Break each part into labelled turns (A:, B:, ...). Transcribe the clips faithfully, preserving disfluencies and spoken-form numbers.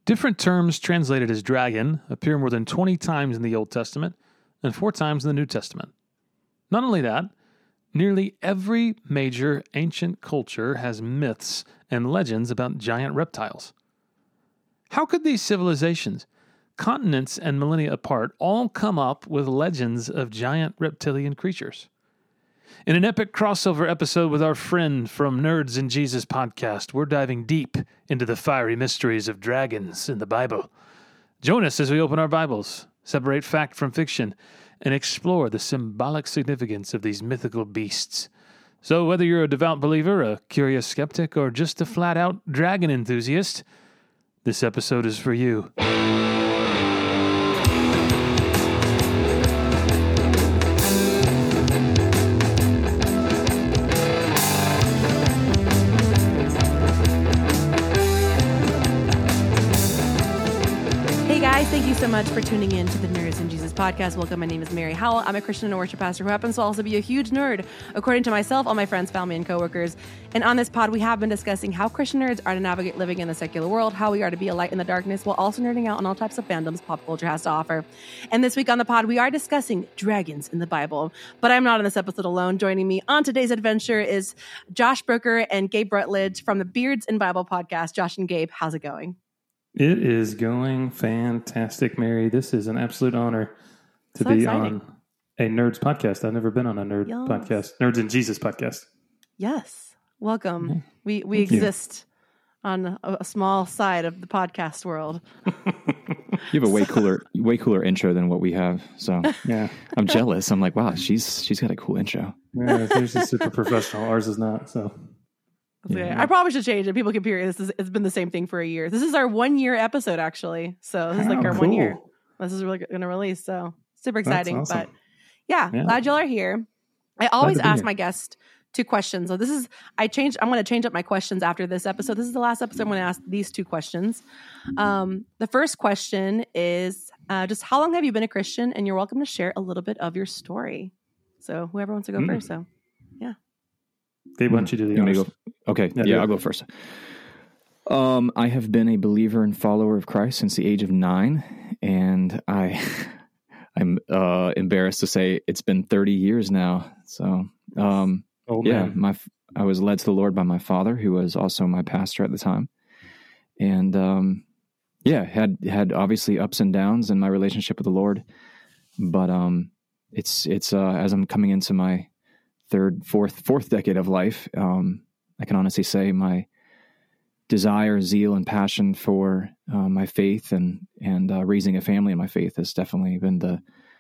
A: Different terms translated as dragon appear more than twenty times in the Old Testament and four times in the New Testament. Not only that, nearly every major ancient culture has myths and legends about giant reptiles. How could these civilizations, continents and millennia apart, all come up with legends of giant reptilian creatures? In an epic crossover episode with our friend from Nerds and Jesus podcast, we're diving deep into the fiery mysteries of dragons in the Bible. Join us as we open our Bibles, separate fact from fiction, and explore the symbolic significance of these mythical beasts. So whether you're a devout believer, a curious skeptic, or just a flat-out dragon enthusiast, this episode is for you.
B: Thank you so much for tuning in to the Nerds and Jesus podcast. Welcome. My name is Mary Howell. I'm a Christian and worship pastor who happens to also be a huge nerd, according to myself, all my friends, family, and coworkers. And on this pod, we have been discussing how Christian nerds are to navigate living in the secular world, how we are to be a light in the darkness, while also nerding out on all types of fandoms pop culture has to offer. And this week on the pod, we are discussing dragons in the Bible. But I'm not on this episode alone. Joining me on today's adventure is Josh Brooker and Gabe Rutledge from the Beards and Bible podcast. Josh and Gabe, how's it going?
A: It is going fantastic, Mary. This is an absolute honor to
B: so
A: be
B: exciting.
A: on a Nerds podcast. I've never been on a Nerd
B: yes.
A: podcast, Nerds and Jesus podcast.
B: Yes. Welcome.
A: Yeah.
B: We we
A: Thank
B: exist you. on a, a small side of the podcast world.
C: You have a way cooler way cooler intro than what we have. So
A: yeah,
C: I'm jealous. I'm like, wow, she's she's got a cool intro.
A: Yeah, yours is super professional. Ours is not. So.
B: Yeah. I probably should change it. People can hear this. Is, it's been the same thing for a year. This is our one year episode, actually. So this is like
A: oh,
B: our
A: cool.
B: one year. This is really going to release. So super exciting.
A: Awesome.
B: But yeah,
A: yeah,
B: glad y'all are here. I always ask
A: here.
B: my guests two questions. So this is, I changed, I'm going to change up my questions after this episode. This is the last episode. I'm going to ask these two questions. Um, the first question is uh, just how long have you been a Christian? And you're welcome to share a little bit of your story. So whoever wants to go mm. first. So yeah.
A: Gabe, why don't you do the
C: you
A: honors?
C: Go? Okay,
A: yeah,
C: yeah I'll go first. Um, I have been a believer and follower of Christ since the age of nine, and I, I'm uh, embarrassed to say it's been thirty years now. So, um,
A: oh,
C: yeah,
A: man.
C: my I was led to the Lord by my father, who was also my pastor at the time, and um, yeah, had had obviously ups and downs in my relationship with the Lord, but um, it's it's uh, as I'm coming into my third, fourth, fourth decade of life, um, I can honestly say my desire, zeal, and passion for uh, my faith and and uh, raising a family in my faith has definitely been the,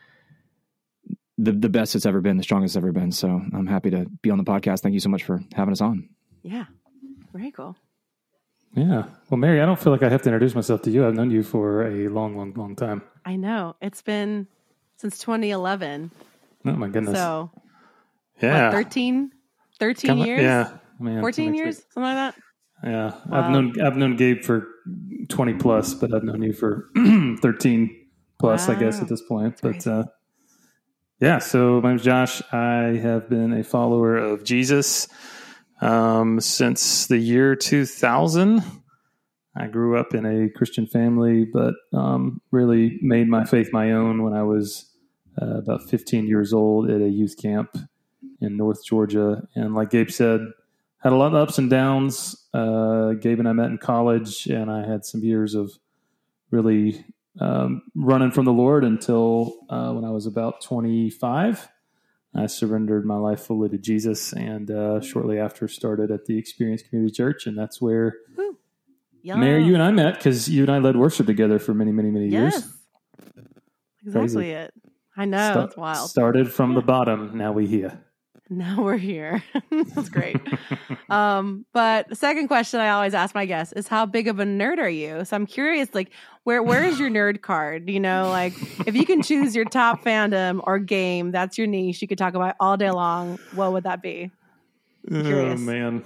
C: the the best it's ever been, the strongest it's ever been. So I'm happy to be on the podcast. Thank you so much for having us on.
B: Yeah, very cool.
A: Yeah. Well, Mary, I don't feel like I have to introduce myself to you. I've known you for a long, long, long time.
B: I know. It's been since twenty eleven.
A: Oh, my goodness.
B: So...
A: Yeah.
B: What, thirteen, thirteen
A: Come,
B: years?
A: Yeah. Man,
B: fourteen years? Something like that?
A: Yeah.
B: Wow.
A: I've known I've known Gabe for twenty plus, but I've known you for thirteen plus, wow. I guess, at this point. But uh, yeah, so my name's Josh. I have been a follower of Jesus um, since the year two thousand. I grew up in a Christian family, but um, really made my faith my own when I was uh, about fifteen years old at a youth camp in North Georgia. And like Gabe said, had a lot of ups and downs. Uh, Gabe and I met in college, and I had some years of really um, running from the Lord until uh, when I was about twenty-five. I surrendered my life fully to Jesus, and uh, shortly after started at the Experience Community Church, and that's where Mary, you and I met, because you and I led worship together for many, many, many
B: yes.
A: years.
B: Exactly
A: Crazy.
B: it. I know,
A: Sta-
B: it's wild.
A: Started from
B: yeah.
A: the bottom, now we here.
B: Now we're here. That's great. um, but the second question I always ask my guests is, how big of a nerd are you? So I'm curious, like, where where is your nerd card? You know, like, if you can choose your top fandom or game, that's your niche, you could talk about all day long, what would that be? I'm curious.
A: Oh, man.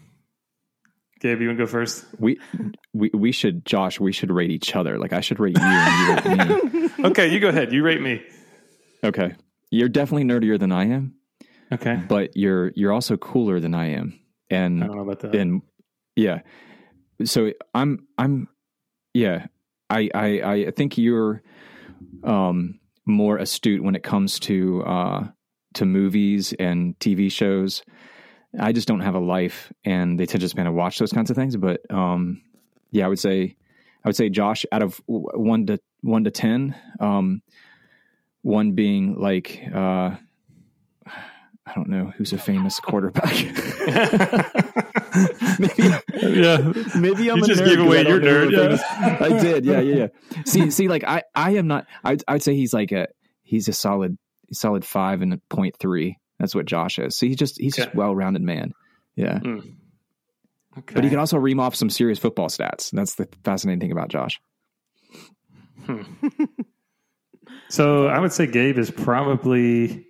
A: Gabe, you want to go first?
C: We, we we should, Josh, we should rate each other. Like, I should rate you and you rate me.
A: Okay, you go ahead. You rate me.
C: Okay. You're definitely nerdier than I am.
A: Okay.
C: But you're you're also cooler than I am. And
A: I don't know about that.
C: And yeah. So I'm I'm yeah, I, I, I think you're um, more astute when it comes to uh, to movies and T V shows. I just don't have a life, and they tend to just kind of watch those kinds of things. But um, yeah, I would say, I would say, Josh, out of one to one to ten, um, one being like, uh, I don't know who's a famous quarterback. maybe,
A: yeah,
C: maybe I'm
A: you
C: a
A: just
C: nerd
A: gave away
C: 'cause I
A: your
C: don't know
A: nerd.
C: who
A: Yeah.
C: famous- I did. Yeah, yeah, yeah. See, see, like I, I am not. I, I would say he's like a he's a solid, solid five and a point three. That's what Josh is. So he's just he's
A: Okay.
C: just well-rounded man. Yeah.
A: Mm. Okay.
C: But he can also ream off some serious football stats. That's the fascinating thing about Josh.
A: Hmm. So I would say Gabe is probably.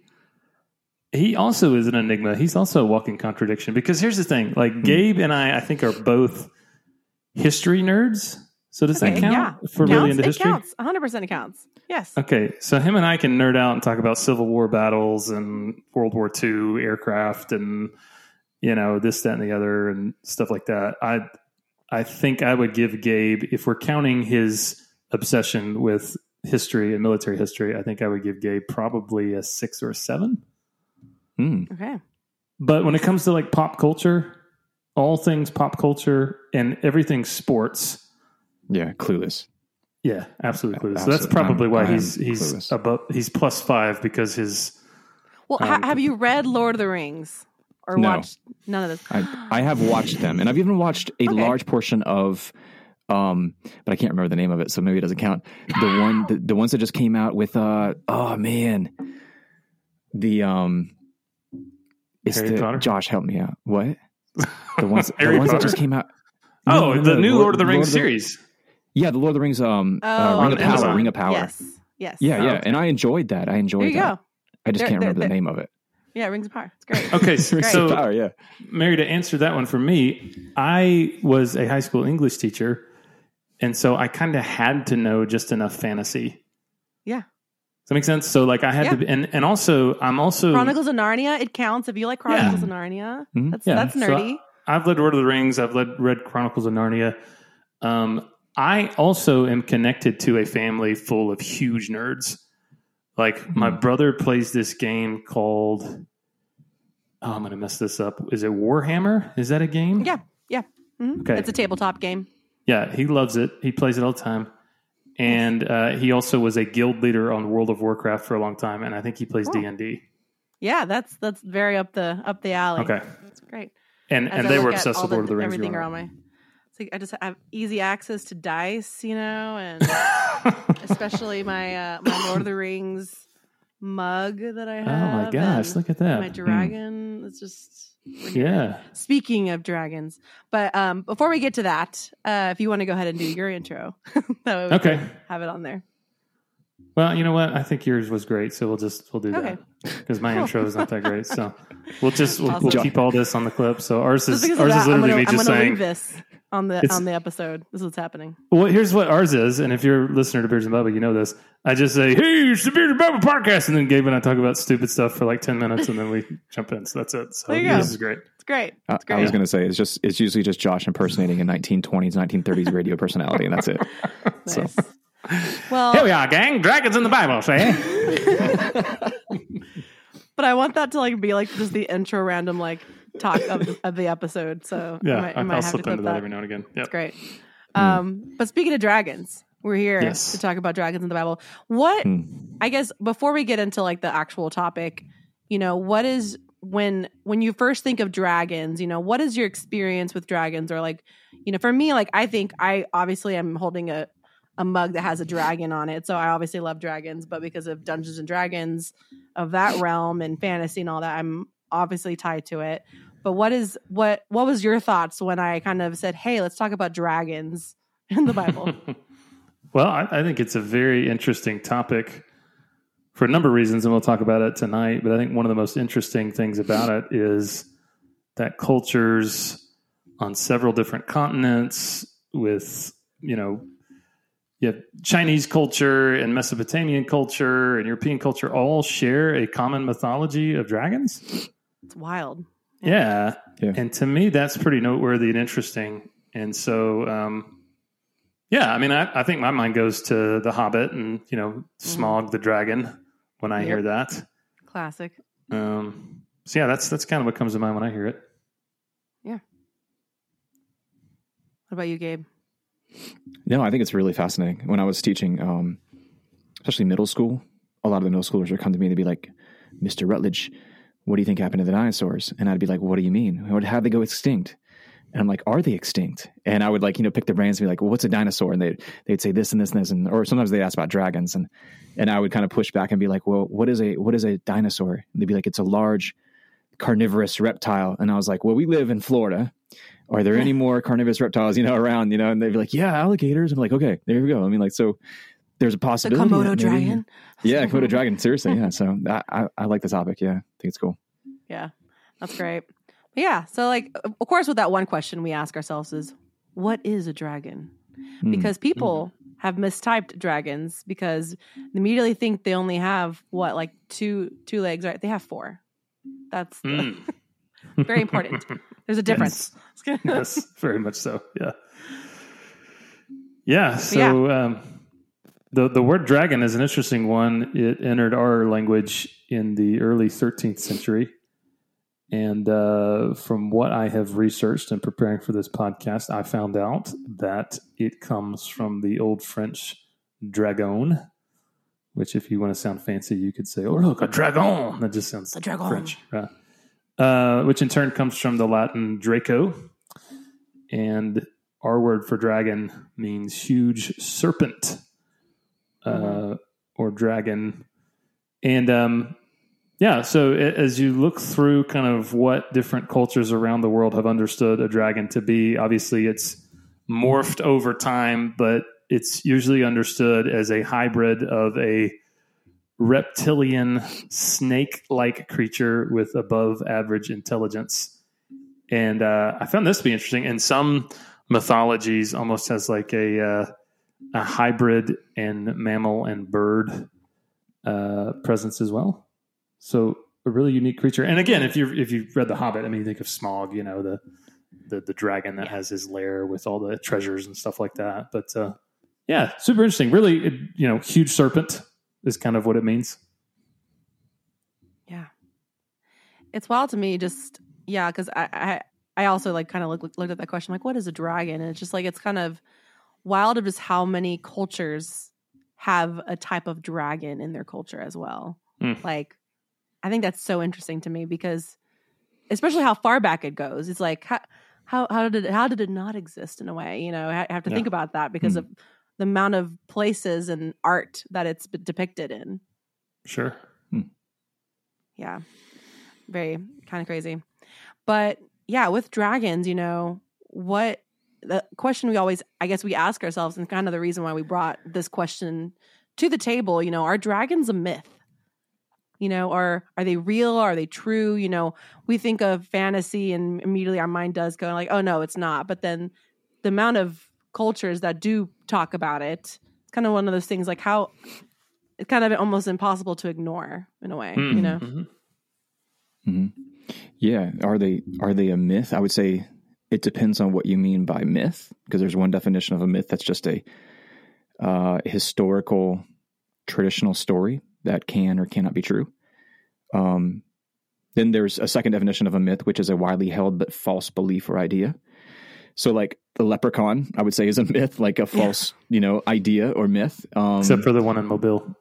A: He also is an enigma. He's also a walking contradiction because here's the thing: like
C: Hmm.
A: Gabe and I, I think are both history nerds. So does
B: Okay,
A: that count
B: yeah.
A: for
B: It
A: really
B: counts.
A: into
B: It
A: history?
B: counts. one hundred percent it counts. Yes.
A: Okay, so him and I can nerd out and talk about Civil War battles and World War Two aircraft and you know this, that, and the other and stuff like that. I I think I would give Gabe, if we're counting his obsession with history and military history, I think I would give Gabe probably a six or a seven.
C: Mm.
B: Okay.
A: But when it comes to like pop culture, all things pop culture and everything sports,
C: Yeah, clueless.
A: yeah, absolutely clueless. So
C: Absolutely.
A: that's probably
C: I'm-
A: why
C: I'm
A: he's he's
C: clueless.
A: above he's plus five because his.
B: Well,
A: Um,
B: ha- have you read Lord of the Rings or
C: No.
B: watched none of this?
C: I, I have watched them, and I've even watched a
B: Okay.
C: large portion of, um, but I can't remember the name of it, so maybe it doesn't count. The one, the, the ones that just came out with, uh, oh man, the um, it's
A: Harry
C: the
A: Potter?
C: Josh, help me out. What? The ones,
A: Harry
C: the ones that
A: Potter?
C: just came out.
A: Oh,
C: No, no,
A: the
C: no,
A: new Lord, of the Rings
C: Lord of the-
A: series.
C: Yeah, the Lord of the Rings, um,
B: Oh,
C: uh, Ring of
A: on
C: Power,
A: Amazon.
C: Ring of Power.
B: Yes. Yes.
C: Yeah,
A: Oh,
C: yeah,
A: okay.
C: and I enjoyed that. I enjoyed
B: There you
C: that.
B: go.
C: I just
B: They're-
C: can't remember
B: they're-
C: the name of it.
B: Yeah, Rings of Power. It's great.
A: Okay,
C: Rings of
A: so
C: Power, yeah.
A: Mary, to answer that one for me, I was a high school English teacher, and so I kind of had to know just enough fantasy.
B: Yeah.
A: Does that make sense? So, like, I had
B: Yeah.
A: to, be, and and also, I'm also
B: Chronicles of Narnia. It counts if you like Chronicles of Narnia.
C: Mhm.
B: That's
A: Yeah,
B: that's
A: so
B: nerdy.
A: I've read Lord of the Rings. I've read, read Chronicles of Narnia. Um, I also am connected to a family full of huge nerds. Like my brother plays this game called. Oh, I'm going to mess this up. Is it Warhammer? Is that a game?
B: Yeah. Yeah. Mhm.
A: Okay.
B: It's a tabletop game.
A: Yeah, he loves it. He plays it all the time. And uh, he also was a guild leader on World of Warcraft for a long time, and I think he plays
B: Cool.
A: D and D.
B: Yeah, that's that's very up the up the alley.
A: Okay,
B: That's great.
A: and
B: As
A: and
B: I
A: they
B: look
A: were
B: at
A: obsessed
B: all
A: with Lord of the Rings.
B: Everything
A: growing
B: around
A: up.
B: my. It's like I just have easy access to dice, you know, and especially my uh, my Lord of the Rings mug that I have.
A: Oh my gosh,
B: and
A: look at that!
B: my dragon. It's just we're here.
A: Yeah.
B: Speaking of dragons, but um, before we get to that, uh, if you want to go ahead and do your intro, that way we
A: Okay.
B: can have it on there.
A: Well, you know what? I think yours was great, so we'll just we'll do
B: Okay.
A: that because my
B: Cool.
A: intro is not that great. So we'll just we'll, we'll
B: Awesome.
A: keep all this on the clip. So ours
B: Just
A: is
B: because
A: ours
B: of
A: is
B: that, I'm
A: literally
B: gonna,
A: me
B: I'm
A: just
B: gonna
A: saying.
B: leave this on the
A: It's-
B: on the episode. This is what's happening.
A: Well, here's what ours is, and if you're a listener to Beers and Bubba, you know this. I just say, "Hey, it's the Beers and Bubba podcast," and then Gabe and I talk about stupid stuff for like ten minutes, and then we jump in. So that's it. So
B: There you
A: yours
B: go.
A: is great.
B: It's great.
C: I,
B: It's
C: I
B: great.
C: was going to say it's just it's usually just Josh impersonating a nineteen twenties, nineteen thirties radio personality, and that's it. So
B: Nice. Well,
A: Here we are, gang. Dragons in the Bible, say.
B: but I want that to like be like just the intro random like talk of the, of the episode. So
A: Yeah,
B: I might, I
A: I
B: might
A: I'll
B: have to
A: slip
B: clip
A: into that
B: that.
A: every now and again. Yep.
B: It's great. Um, but speaking of dragons, we're here
A: Yes.
B: to talk about dragons in the Bible. What
C: Hmm.
B: I guess before we get into like the actual topic, you know, what is when when you first think of dragons, you know, what is your experience with dragons? Or like, you know, for me, like I think I obviously am holding a a mug that has a dragon on it. So I obviously love dragons, but because of Dungeons and Dragons of that realm and fantasy and all that, I'm obviously tied to it. But what is what what was your thoughts when I kind of said, "Hey, let's talk about dragons in the Bible"?
A: Well, I, I think it's a very interesting topic for a number of reasons, and we'll talk about it tonight. But I think one of the most interesting things about it is that cultures on several different continents with, you know, you have Chinese culture and Mesopotamian culture and European culture all share a common mythology of dragons.
B: It's wild.
A: Yeah.
C: Yeah.
A: And to me, that's pretty noteworthy and interesting. And so, um, Yeah, I mean, I, I think my mind goes to The Hobbit and, you know, Smaug the dragon when I yep. hear that.
B: Classic.
A: Um, so yeah, that's that's kind of what comes to mind when I hear it.
B: Yeah. What about you, Gabe?
C: No, I think it's really fascinating. When I was teaching, um, especially middle school, a lot of the middle schoolers would come to me and they'd be like, Mister Rutledge, what do you think happened to the dinosaurs? And I'd be like, what do you mean? How'd they go extinct? And I'm like, are they extinct? And I would like, you know, pick their brains and be like, well, what's a dinosaur? And they'd, they'd say this and this and this. And, or sometimes they'd ask about dragons. And, and I would kind of push back and be like, well, what is a, what is a dinosaur? And they'd be like, it's a large carnivorous reptile. And I was like, well, we live in Florida. Are there any more carnivorous reptiles, you know, around, you know? And they'd be like, yeah, alligators. I'm like, okay, there we go. I mean, like, so there's a possibility.
B: The Komodo dragon.
C: Yeah, Komodo dragon. Seriously. Yeah. So I, I, I like the topic. Yeah. I think it's cool.
B: Yeah, that's great. But yeah. So like, of course, with that one question we ask ourselves is, what is a dragon? Mm. Because people mm. have mistyped dragons because they immediately think they only have what, like two, two legs, right? They have four. That's mm. very important. There's a difference.
A: Yes. Yes, very much so. Yeah. Yeah. So, yeah. Um, The the word dragon is an interesting one. It entered our language in the early thirteenth century. And uh, from what I have researched in preparing for this podcast, I found out that it comes from the old French dragon, which if you want to sound fancy, you could say, oh, look, a dragon. That just sounds French. Right? Uh, which in turn comes from the Latin Draco. And our word for dragon means huge serpent. Uh, or dragon. And um, yeah, so as you look through kind of what different cultures around the world have understood a dragon to be, obviously it's morphed over time, but it's usually understood as a hybrid of a reptilian snake-like creature with above average intelligence. And uh, I found this to be interesting. In some mythologies, almost has like a... Uh, a hybrid and mammal and bird uh, presence as well. So a really unique creature. And again, if you if you've read The Hobbit, I mean, you think of Smaug, you know, the the, the dragon that yeah. has his lair with all the treasures and stuff like that. But uh, yeah, super interesting. Really, it, you know, huge serpent is kind of what it means.
B: Yeah, it's wild to me. Just yeah, because I, I I also like kind of looked looked at that question, like, what is a dragon? And it's just like it's kind of wild of just how many cultures have a type of dragon in their culture as well. Mm. Like, I think that's so interesting to me because, especially how far back it goes. It's like how how, how did it, how did it not exist in a way? You know, I have to yeah. think about that because mm. of the amount of places and art that it's depicted in.
A: Sure.
C: Mm.
B: Yeah, very kind of crazy, but yeah, with dragons, you know what. The question we always, I guess we ask ourselves, and kind of the reason why we brought this question to the table, you know, are dragons a myth? You know, are, are they real? Are they true? You know, we think of fantasy and immediately our mind does go like, oh no, it's not. But then the amount of cultures that do talk about it, it's kind of one of those things like how it's kind of almost impossible to ignore in a way, mm-hmm. you know?
C: Mm-hmm. Mm-hmm. Yeah. Are they, are they a myth? I would say, it depends on what you mean by myth, because there's one definition of a myth that's just a uh, historical, traditional story that can or cannot be true. Um, then there's a second definition of a myth, which is a widely held but false belief or idea. So like the leprechaun, I would say, is a myth, like a false, yeah. you know, idea or myth. Um,
A: Except for the one in Mobile.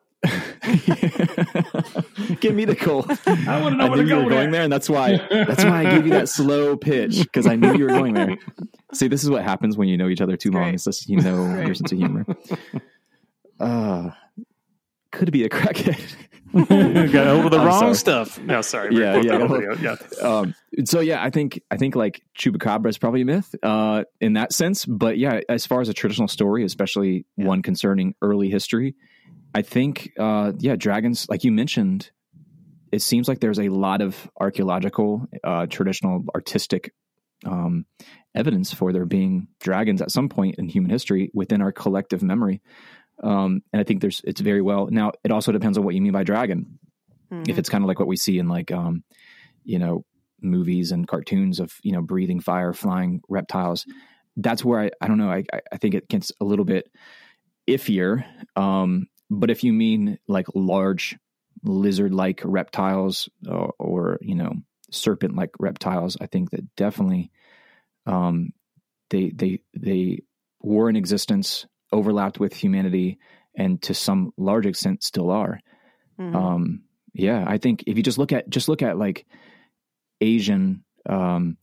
C: Give me the cold.
A: I want to know
C: I
A: where
C: knew
A: to
C: you
A: go
C: were going there, and that's why that's why I gave you that slow pitch, because I knew you were going there. See, this is what happens when you know each other too long. It's just, you know, your sense of humor. Uh, could be a crackhead.
A: Got over the
C: I'm
A: wrong
C: sorry.
A: stuff. No, sorry.
C: Yeah, yeah,
A: yeah. yeah.
C: Um, so yeah, I think I think like Chupacabra is probably a myth uh, in that sense. But yeah, as far as a traditional story, especially yeah. one concerning early history, I think, uh, yeah, dragons, like you mentioned, it seems like there's a lot of archaeological, uh, traditional, artistic um, evidence for there being dragons at some point in human history within our collective memory. Um, and I think there's, it's very well. Now, it also depends on what you mean by dragon. Mm-hmm. If it's kind of like what we see in like, um, you know, movies and cartoons of, you know, breathing fire, flying reptiles. that's where I, I don't know. I, I think it gets a little bit iffier. Um, but if you mean like large lizard-like reptiles or, or you know, serpent-like reptiles, I think that definitely um, they they they were in existence, overlapped with humanity, and to some large extent still are. Mm-hmm. Um, yeah, I think if you just look at just look at like Asian um,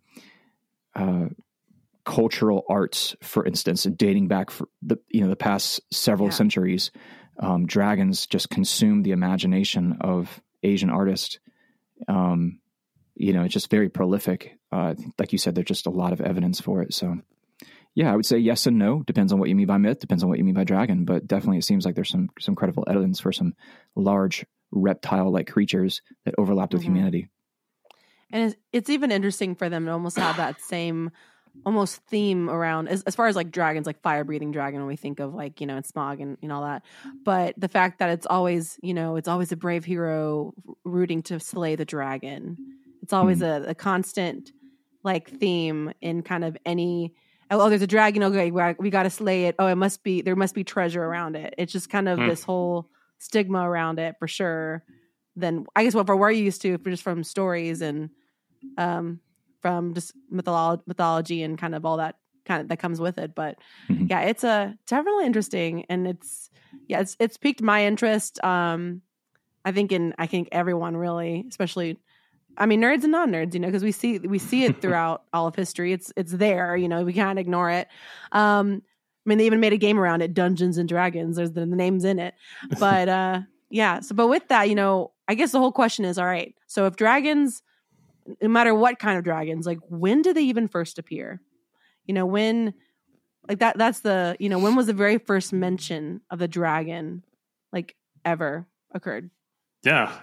C: uh, cultural arts, for instance, dating back for the you know the past several yeah. centuries. Um, dragons just consume the imagination of Asian artists. Um, you know, it's just very prolific. Uh, like you said, there's just a lot of evidence for it. So, yeah, I would say yes and no. Depends on what you mean by myth. Depends on what you mean by dragon. But definitely, it seems like there's some some credible evidence for some large reptile-like creatures that overlapped with mm-hmm. humanity.
B: And it's, it's even interesting for them to almost have that same almost theme around as, as far as like dragons, like fire breathing dragon, when we think of like, you know, and Smaug and, and all that. But the fact that it's always, you know, it's always a brave hero rooting to slay the dragon. It's always mm. a, a constant like theme in kind of any, oh, there's a dragon. Okay, we, we got to slay it. Oh, it must be, there must be treasure around it. It's just kind of mm. this whole stigma around it for sure. Then I guess what we're used to just from stories and, um, from just mytholo- mythology and kind of all that kind of that comes with it. But mm-hmm. yeah, it's a definitely interesting, and it's yeah, it's it's piqued my interest. Um, I think in I think everyone really, especially, I mean, nerds and non-nerds, you know, because we see we see it throughout all of history. It's it's there, you know, we can't ignore it. Um, I mean, they even made a game around it, Dungeons and Dragons. There's the, the names in it, but uh, yeah. So, but with that, you know, I guess the whole question is, all right, so if dragons, no matter what kind of dragons, like when did they even first appear? You know, when like that, that's the, you know, when was the very first mention of the dragon like ever occurred?
A: Yeah.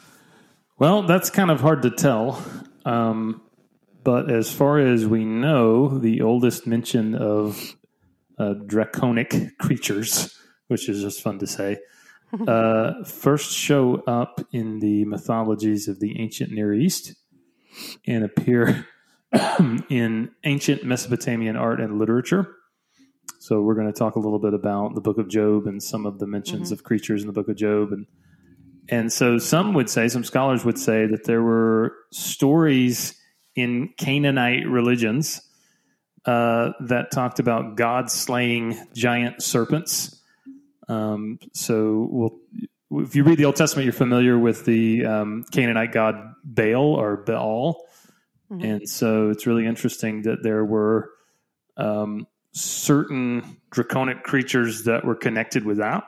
A: Well, that's kind of hard to tell. Um, but as far as we know, the oldest mention of uh, draconic creatures, which is just fun to say, uh, first show up in the mythologies of the ancient Near East and appear in ancient Mesopotamian art and literature. So we're going to talk a little bit about the Book of Job and some of the mentions mm-hmm. of creatures in the Book of Job. And and so some would say, some scholars would say that there were stories in Canaanite religions uh, that talked about God slaying giant serpents. Um, so we'll, if you read the Old Testament, you're familiar with the um, Canaanite god Baal or Baal. Mm-hmm. And so it's really interesting that there were um, certain draconic creatures that were connected with that.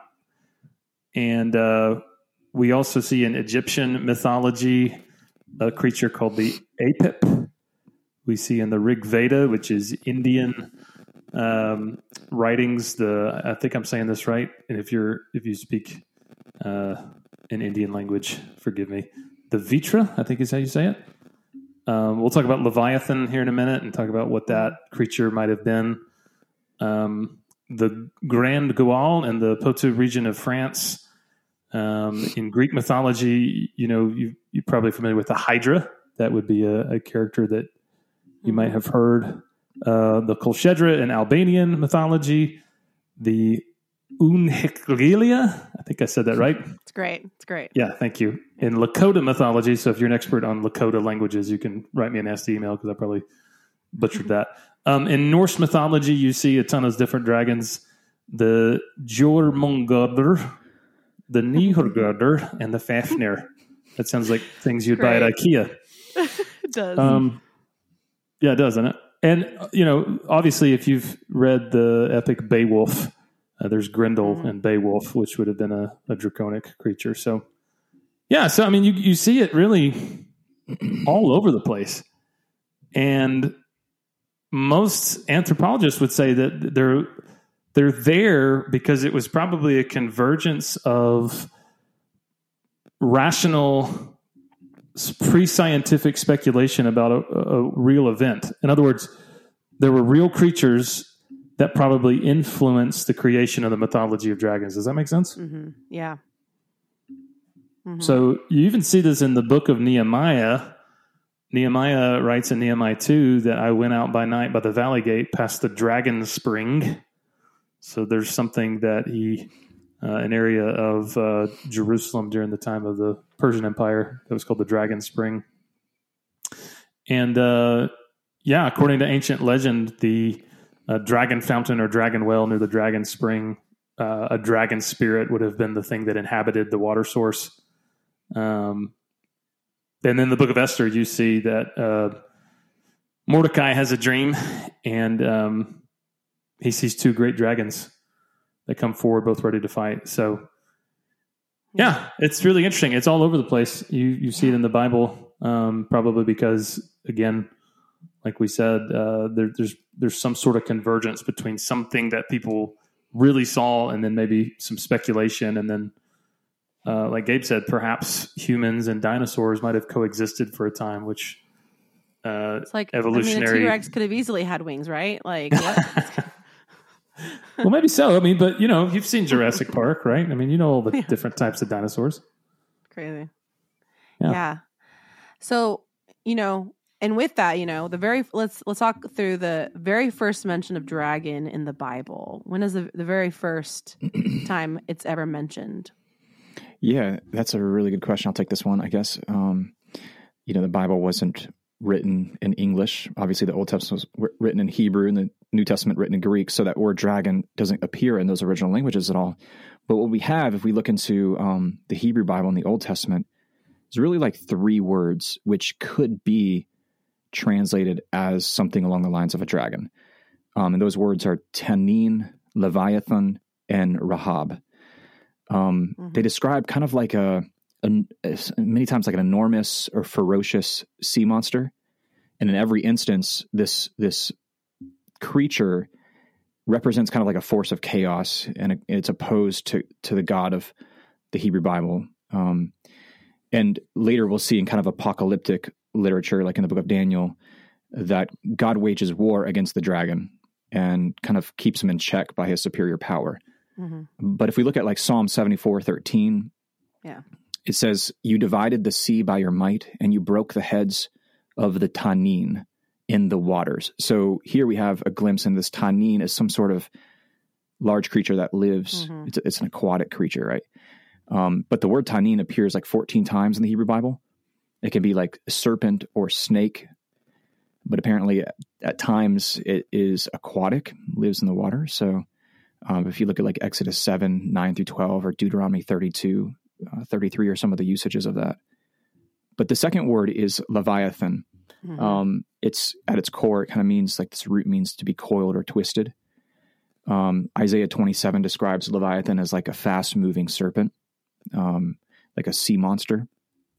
A: And uh, we also see in Egyptian mythology a creature called the Apip. We see in the Rig Veda, which is Indian um, writings, the I think I'm saying this right. And if you're if you speak uh, an Indian language, forgive me. The Vitra, I think is how you say it. Um, we'll talk about Leviathan here in a minute and talk about what that creature might have been. Um, the Grand Goal in the Poitou region of France. Um, in Greek mythology, you know, you, you're probably familiar with the Hydra. That would be a, a character that you might have heard. Uh, the Kolchedra in Albanian mythology. The Unhiklilia, I think I said that right.
B: It's great. It's great.
A: Yeah, thank you. In Lakota mythology, so if you're an expert on Lakota languages, you can write me a nasty email because I probably butchered that. Um, in Norse mythology, you see a ton of different dragons. The Jormungandr, the Nihurgardr, and the Fafnir. That sounds like things you'd great. buy at IKEA.
B: It does.
A: Um, yeah, it does, doesn't it? And, you know, obviously, if you've read the epic Beowulf, uh, there's Grendel mm-hmm. and Beowulf, which would have been a, a draconic creature. So, yeah, so, I mean, you, you see it really all over the place. And most anthropologists would say that they're they're there because it was probably a convergence of rational pre-scientific speculation about a, a real event. In other words, there were real creatures that probably influenced the creation of the mythology of dragons. Does that make sense?
B: Mm-hmm. Yeah. Mm-hmm.
A: So you even see this in the book of Nehemiah. Nehemiah writes in Nehemiah two that I went out by night by the valley gate past the dragon spring. So there's something that he, uh, an area of uh, Jerusalem during the time of the Persian Empire that was called the Dragon Spring. And uh, yeah, according to ancient legend, the uh, dragon fountain or dragon well near the dragon spring, uh, a dragon spirit would have been the thing that inhabited the water source. Um, and in the book of Esther, you see that uh, Mordecai has a dream, and um, he sees two great dragons that come forward, both ready to fight. So, yeah, it's really interesting. It's all over the place. You you see it in the Bible, um, probably because, again, like we said, uh, there, there's there's some sort of convergence between something that people really saw, and then maybe some speculation, and then, uh, like Gabe said, perhaps humans and dinosaurs might have coexisted for a time, which uh,
B: it's like
A: evolutionary.
B: I mean, a T-Rex could have easily had wings, right? Like, what?
A: Well, maybe so. I mean, but you know, you've seen Jurassic Park, right? I mean, you know all the
B: Yeah.
A: different types of dinosaurs.
B: Crazy.
A: Yeah.
B: Yeah. So, you know, and with that, you know, the very let's let's talk through the very first mention of dragon in the Bible. When is the the very first time it's ever mentioned?
C: Yeah, that's a really good question. I'll take this one, I guess. Um, you know, the Bible wasn't written in English. Obviously, the Old Testament was written in Hebrew and the New Testament written in Greek, so that word dragon doesn't appear in those original languages at all. But what we have, if we look into um, the Hebrew Bible and the Old Testament, is really like three words which could be translated as something along the lines of a dragon. Um, and those words are Tanin, Leviathan, and Rahab. Um,
B: Mhm.
C: They describe kind of like a, a, many times like an enormous or ferocious sea monster. And in every instance, this, this creature represents kind of like a force of chaos, and it's opposed to, to the God of the Hebrew Bible. Um, and later we'll see in kind of apocalyptic literature, like in the book of Daniel, that God wages war against the dragon and kind of keeps him in check by his superior power.
B: Mm-hmm.
C: But if we look at like Psalm seventy-four thirteen,
B: Yeah.
C: it says, "You divided the sea by your might, and you broke the heads of the Tanin in the waters." So here we have a glimpse in this Tanin as some sort of large creature that lives.
B: Mhm.
C: It's, it's an aquatic creature, right? Um, but the word Tanin appears like fourteen times in the Hebrew Bible. It can be like serpent or snake, but apparently at, at times it is aquatic, lives in the water. So um, if you look at like Exodus seven, nine through twelve, or Deuteronomy thirty-two, uh, thirty-three are some of the usages of that. But the second word is Leviathan.
B: Mhm.
C: Um, it's at its core, it kind of means like this root means to be coiled or twisted. Um, Isaiah twenty-seven describes Leviathan as like a fast moving serpent, um, like a sea monster.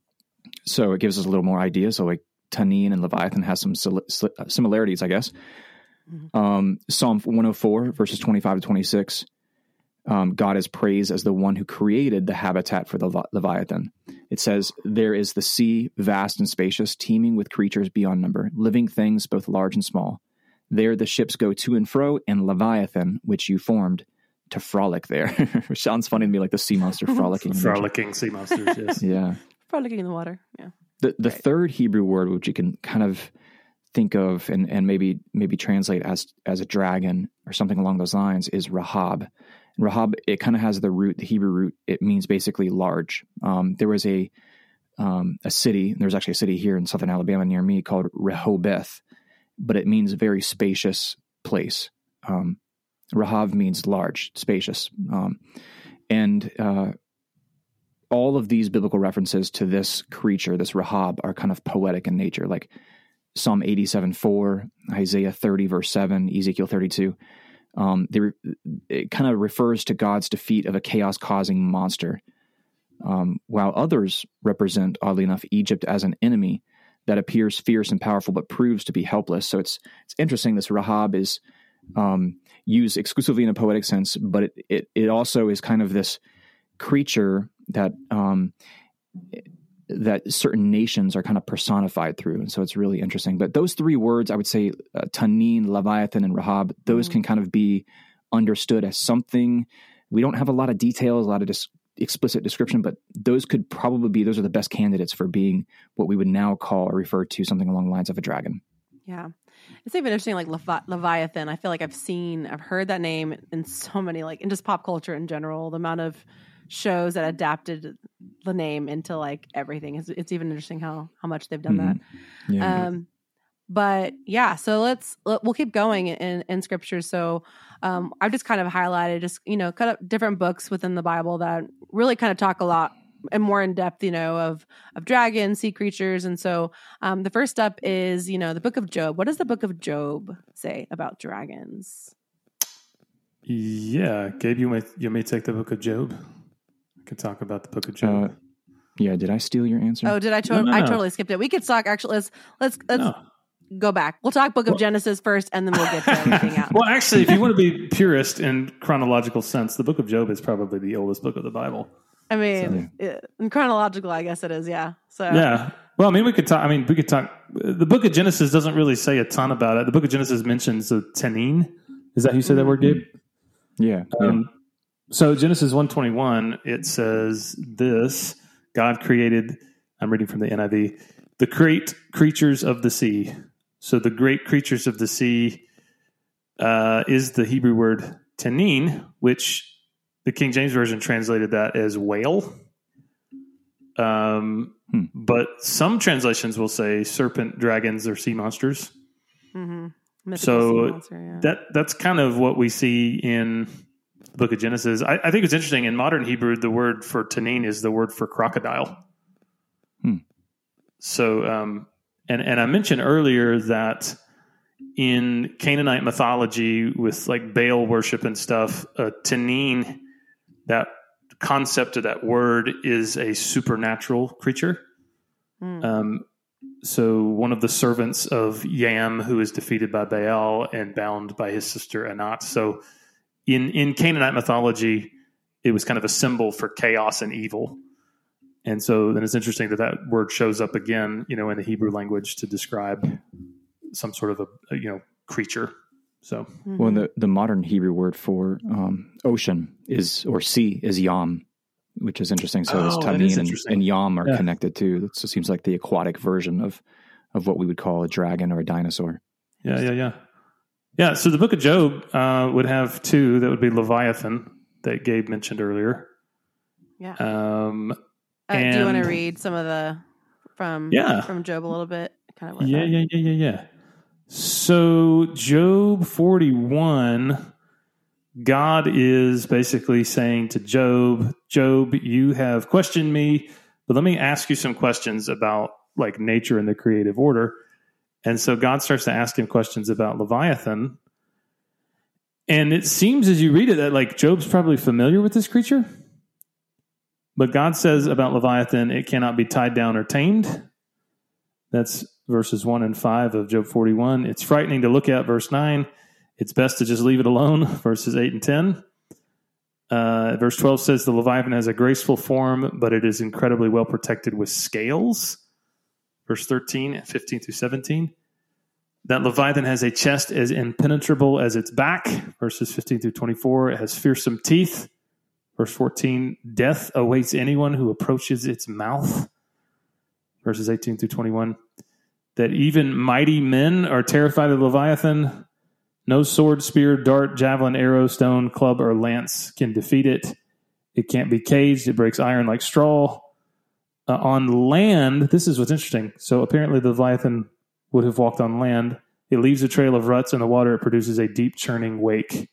C: So it gives us a little more idea. So like Tanin and Leviathan has some similarities, I guess. Mm-hmm. Um, Psalm one oh four, verses twenty-five to twenty-six. Um, God is praised as the one who created the habitat for the Le- Leviathan. It says, "There is the sea, vast and spacious, teeming with creatures beyond number, living things both large and small. There the ships go to and fro, and Leviathan, which you formed, to frolic there." Which sounds funny to me, like the sea monster frolicking.
A: Frolicking sea monsters, yes.
C: Yeah.
B: Frolicking in the water. Yeah.
C: The the
B: Right.
C: third Hebrew word, which you can kind of think of and, and maybe maybe translate as as a dragon or something along those lines, is Rahab. And Rahab, it kind of has the root, the Hebrew root. It means basically large. Um, there was a um, a city. There's actually a city here in southern Alabama near me called Rehoboth, but it means very spacious place. Um, Rahab means large, spacious, um, and uh, all of these biblical references to this creature, this Rahab, are kind of poetic in nature, like Psalm eighty-seven four, Isaiah thirty, verse seven, Ezekiel thirty-two. Um, they, it kind of refers to God's defeat of a chaos-causing monster, um, while others represent, oddly enough, Egypt as an enemy that appears fierce and powerful but proves to be helpless. So it's it's interesting. This Rahab is um, used exclusively in a poetic sense, but it, it, it also is kind of this creature that um, that certain nations are kind of personified through. And so it's really interesting. But those three words, I would say, uh, Tanin, Leviathan, and Rahab, those mm-hmm. can kind of be understood as something. We don't have a lot of details, a lot of dis- explicit description, but those could probably be, those are the best candidates for being what we would now call or refer to something along the lines of a dragon.
B: Yeah. It's even interesting, like Levi- Leviathan. I feel like I've seen, I've heard that name in so many, like in just pop culture in general, the amount of shows that adapted the name into like everything. It's, it's even interesting how, how much they've done
C: Mm-hmm.
B: that.
C: Yeah.
B: Um, but yeah, so let's, let, we'll keep going in, in scripture. So um, I've just kind of highlighted just, you know, cut up different books within the Bible that really kind of talk a lot and more in depth, you know, of, of dragons, sea creatures. And so um, the first step is, you know, the book of Job. What does the book of Job say about dragons?
A: Yeah. Gabe, you may, you may take the book of Job. I can talk about the book of Job.
C: Uh, yeah. Did I steal your answer?
B: Oh, did I? To-
A: No, no,
B: I
A: no.
B: totally skipped it. We could talk actually. Let's, let's, let's
A: No.
B: go back. We'll talk book of
A: Well-
B: Genesis first and then we'll get to everything else.
A: Well, actually, if you want to be purist in chronological sense, the book of Job is probably the oldest book of the Bible.
B: I mean, it, in chronological, I guess it is. Yeah. So
A: Yeah. Well, I mean, we could talk. I mean, we could talk. The book of Genesis doesn't really say a ton about it. The book of Genesis mentions the Tanin. Is that how you say that word, Gabe?
C: Yeah. yeah.
A: Um, so Genesis one twenty-one, it says this: God created. I'm reading from the N I V. The great creatures of the sea. So the great creatures of the sea uh, is the Hebrew word Tanin, which the King James Version translated that as whale. Um,
C: Hmm.
A: But some translations will say serpent, dragons, or sea monsters.
B: Mm-hmm. Mythical
A: So
B: sea monster, yeah.
A: that that's kind of what we see in the book of Genesis. I, I think it's interesting. In modern Hebrew, the word for tanin is the word for crocodile.
C: Hmm.
A: So, um, and and I mentioned earlier that in Canaanite mythology, with like Baal worship and stuff, uh, tanin, that concept of that word is a supernatural creature.
B: Mm.
A: Um, so one of the servants of Yam, who is defeated by Baal and bound by his sister Anat. So in, in Canaanite mythology, it was kind of a symbol for chaos and evil. And so then it's interesting that that word shows up again, you know, in the Hebrew language to describe some sort of a, a you know, creature. So,
B: Mm-hmm.
C: Well, the, the modern Hebrew word for um, ocean is, or sea is yam, which is interesting. So
A: Oh,
C: it's
A: that is
C: tanin and,
A: interesting.
C: and yam are
A: Yeah.
C: connected too. So it seems like the aquatic version of, of what we would call a dragon or a dinosaur.
A: yeah, yeah, yeah. Yeah, so the book of Job uh, would have two. That would be Leviathan that Gabe mentioned earlier.
B: Yeah.
A: Um,
B: Uh, do you want to
A: and-
B: read some of the from
A: Yeah.
B: from Job a little bit? Kind of. What
A: Yeah,
B: that-
A: yeah, yeah, yeah, yeah. So Job forty-one, God is basically saying to Job, Job, you have questioned me, but let me ask you some questions about like nature and the creative order. And so God starts to ask him questions about Leviathan. And it seems as you read it that like Job's probably familiar with this creature. But God says about Leviathan, it cannot be tied down or tamed. That's verses one and five of Job forty-one. It's frightening to look at, verse nine. It's best to just leave it alone, verses eight and ten. Uh, verse twelve says the Leviathan has a graceful form, but it is incredibly well protected with scales. Verse thirteen, fifteen through seventeen. That Leviathan has a chest as impenetrable as its back. Verses fifteen through twenty-four. It has fearsome teeth. Verse fourteen, death awaits anyone who approaches its mouth. Verses eighteen through twenty-one. That even mighty men are terrified of Leviathan. No sword, spear, dart, javelin, arrow, stone, club, or lance can defeat it. It can't be caged. It breaks iron like straw. Uh, on land, this is what's interesting. So apparently the Leviathan would have walked on land. It leaves a trail of ruts in the water. It produces a deep churning wake.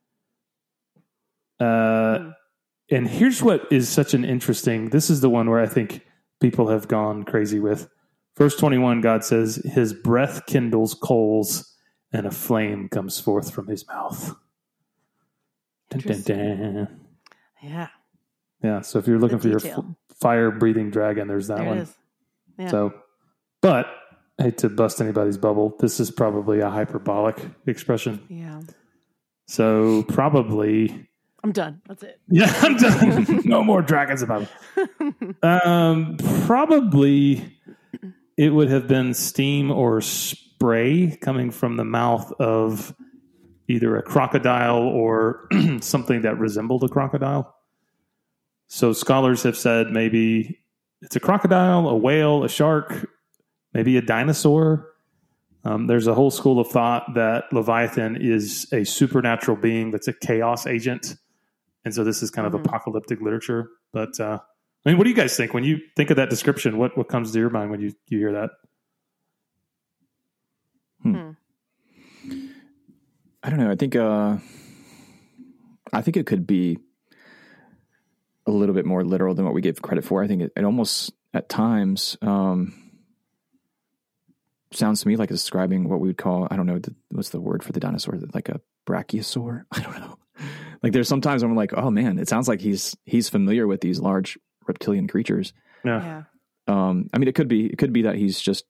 A: Uh, and here's what is such an interesting, this is the one where I think people have gone crazy with. Verse twenty-one, God says, his breath kindles coals and a flame comes forth from his mouth. Dun, dun, dun.
B: Yeah.
A: Yeah, so if you're looking for your
B: detail.
A: f- fire-breathing dragon, there's that
B: There
A: one.
B: it is. Yeah.
A: So, but I hate to bust anybody's bubble. This is probably a hyperbolic expression.
B: Yeah.
A: So probably,
B: I'm done. That's it.
A: yeah, I'm done. No more dragons about it. Um, probably it would have been steam or spray coming from the mouth of either a crocodile or something that resembled a crocodile. So scholars have said maybe it's a crocodile, a whale, a shark, maybe a dinosaur. Um, there's a whole school of thought that Leviathan is a supernatural being that's a chaos agent. And so this is kind of mm-hmm. apocalyptic literature. But uh, I mean, what do you guys think when you think of that description? What what comes to your mind when you, you hear that?
C: Hmm. I don't know. I think uh, I think it could be a little bit more literal than what we give credit for. I think it, it almost at times um, sounds to me like it's describing what we would call, I don't know, the, what's the word for the dinosaur? Like a brachiosaur? I don't know. Like there's sometimes I'm like, oh man, it sounds like he's he's familiar with these large reptilian creatures.
A: Yeah.
C: yeah. Um, I mean, it could be it could be that he's just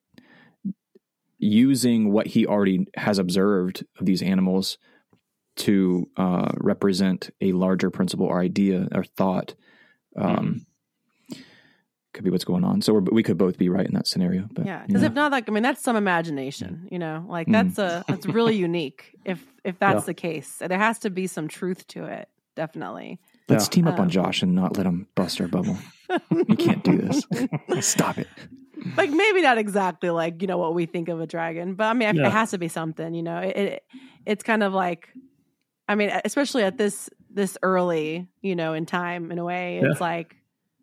C: using what he already has observed of these animals to uh, represent a larger principle or idea or thought. Um, mm. Could be what's going on. So we're, we could both be right in that scenario. But,
B: yeah, because if not, like I mean, that's some imagination. You know, like that's mm. a that's really unique. If if that's yeah. the case, there has to be some truth to it. Definitely.
C: Let's
A: yeah.
C: team up
B: um,
C: on Josh and not let him bust our bubble. We can't do this. Stop it.
B: Like maybe not exactly like, you know, what we think of a dragon, but I mean, yeah. it has to be something, you know, it, it it's kind of like, I mean, especially at this, this early, you know, in time, in a way, it's yeah. like,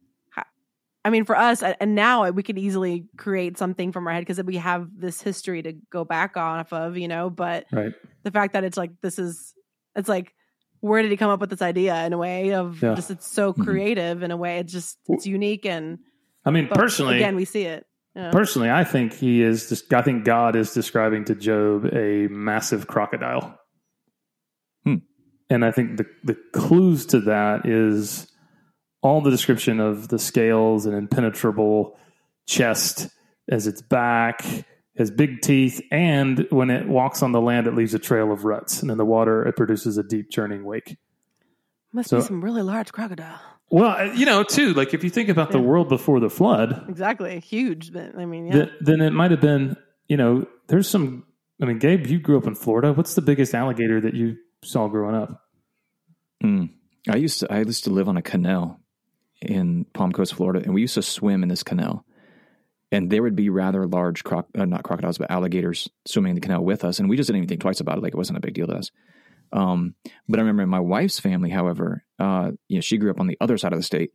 B: I mean, for us, and now we could easily create something from our head because we have this history to go back off of, you know, but
A: right.
B: the fact that it's like, this is, it's like, where did he come up with this idea in a way of yeah. just, it's so creative mm-hmm. in a way, it's just, it's unique. And
A: I mean, personally,
B: again, we see it. Yeah.
A: Personally, I think he is. Just, I think God is describing to Job a massive crocodile,
C: hmm.
A: and I think the the clues to that is all the description of the scales and impenetrable chest as its back, has big teeth, and when it walks on the land, it leaves a trail of ruts, and in the water, it produces a deep churning wake.
B: Must so, be some really large crocodile.
A: Well, you know, too, like if you think about yeah. the world before the flood.
B: Exactly. Huge. But, I mean, yeah.
A: Th- then it might have been, you know, there's some, I mean, Gabe, you grew up in Florida. What's the biggest alligator that you saw growing up?
C: Mm. I used to, I used to live on a canal in Palm Coast, Florida, and we used to swim in this canal. And there would be rather large, croc- uh, not crocodiles, but alligators swimming in the canal with us. And we just didn't even think twice about it. Like it wasn't a big deal to us. Um, but I remember my wife's family, however, uh, you know, she grew up on the other side of the state.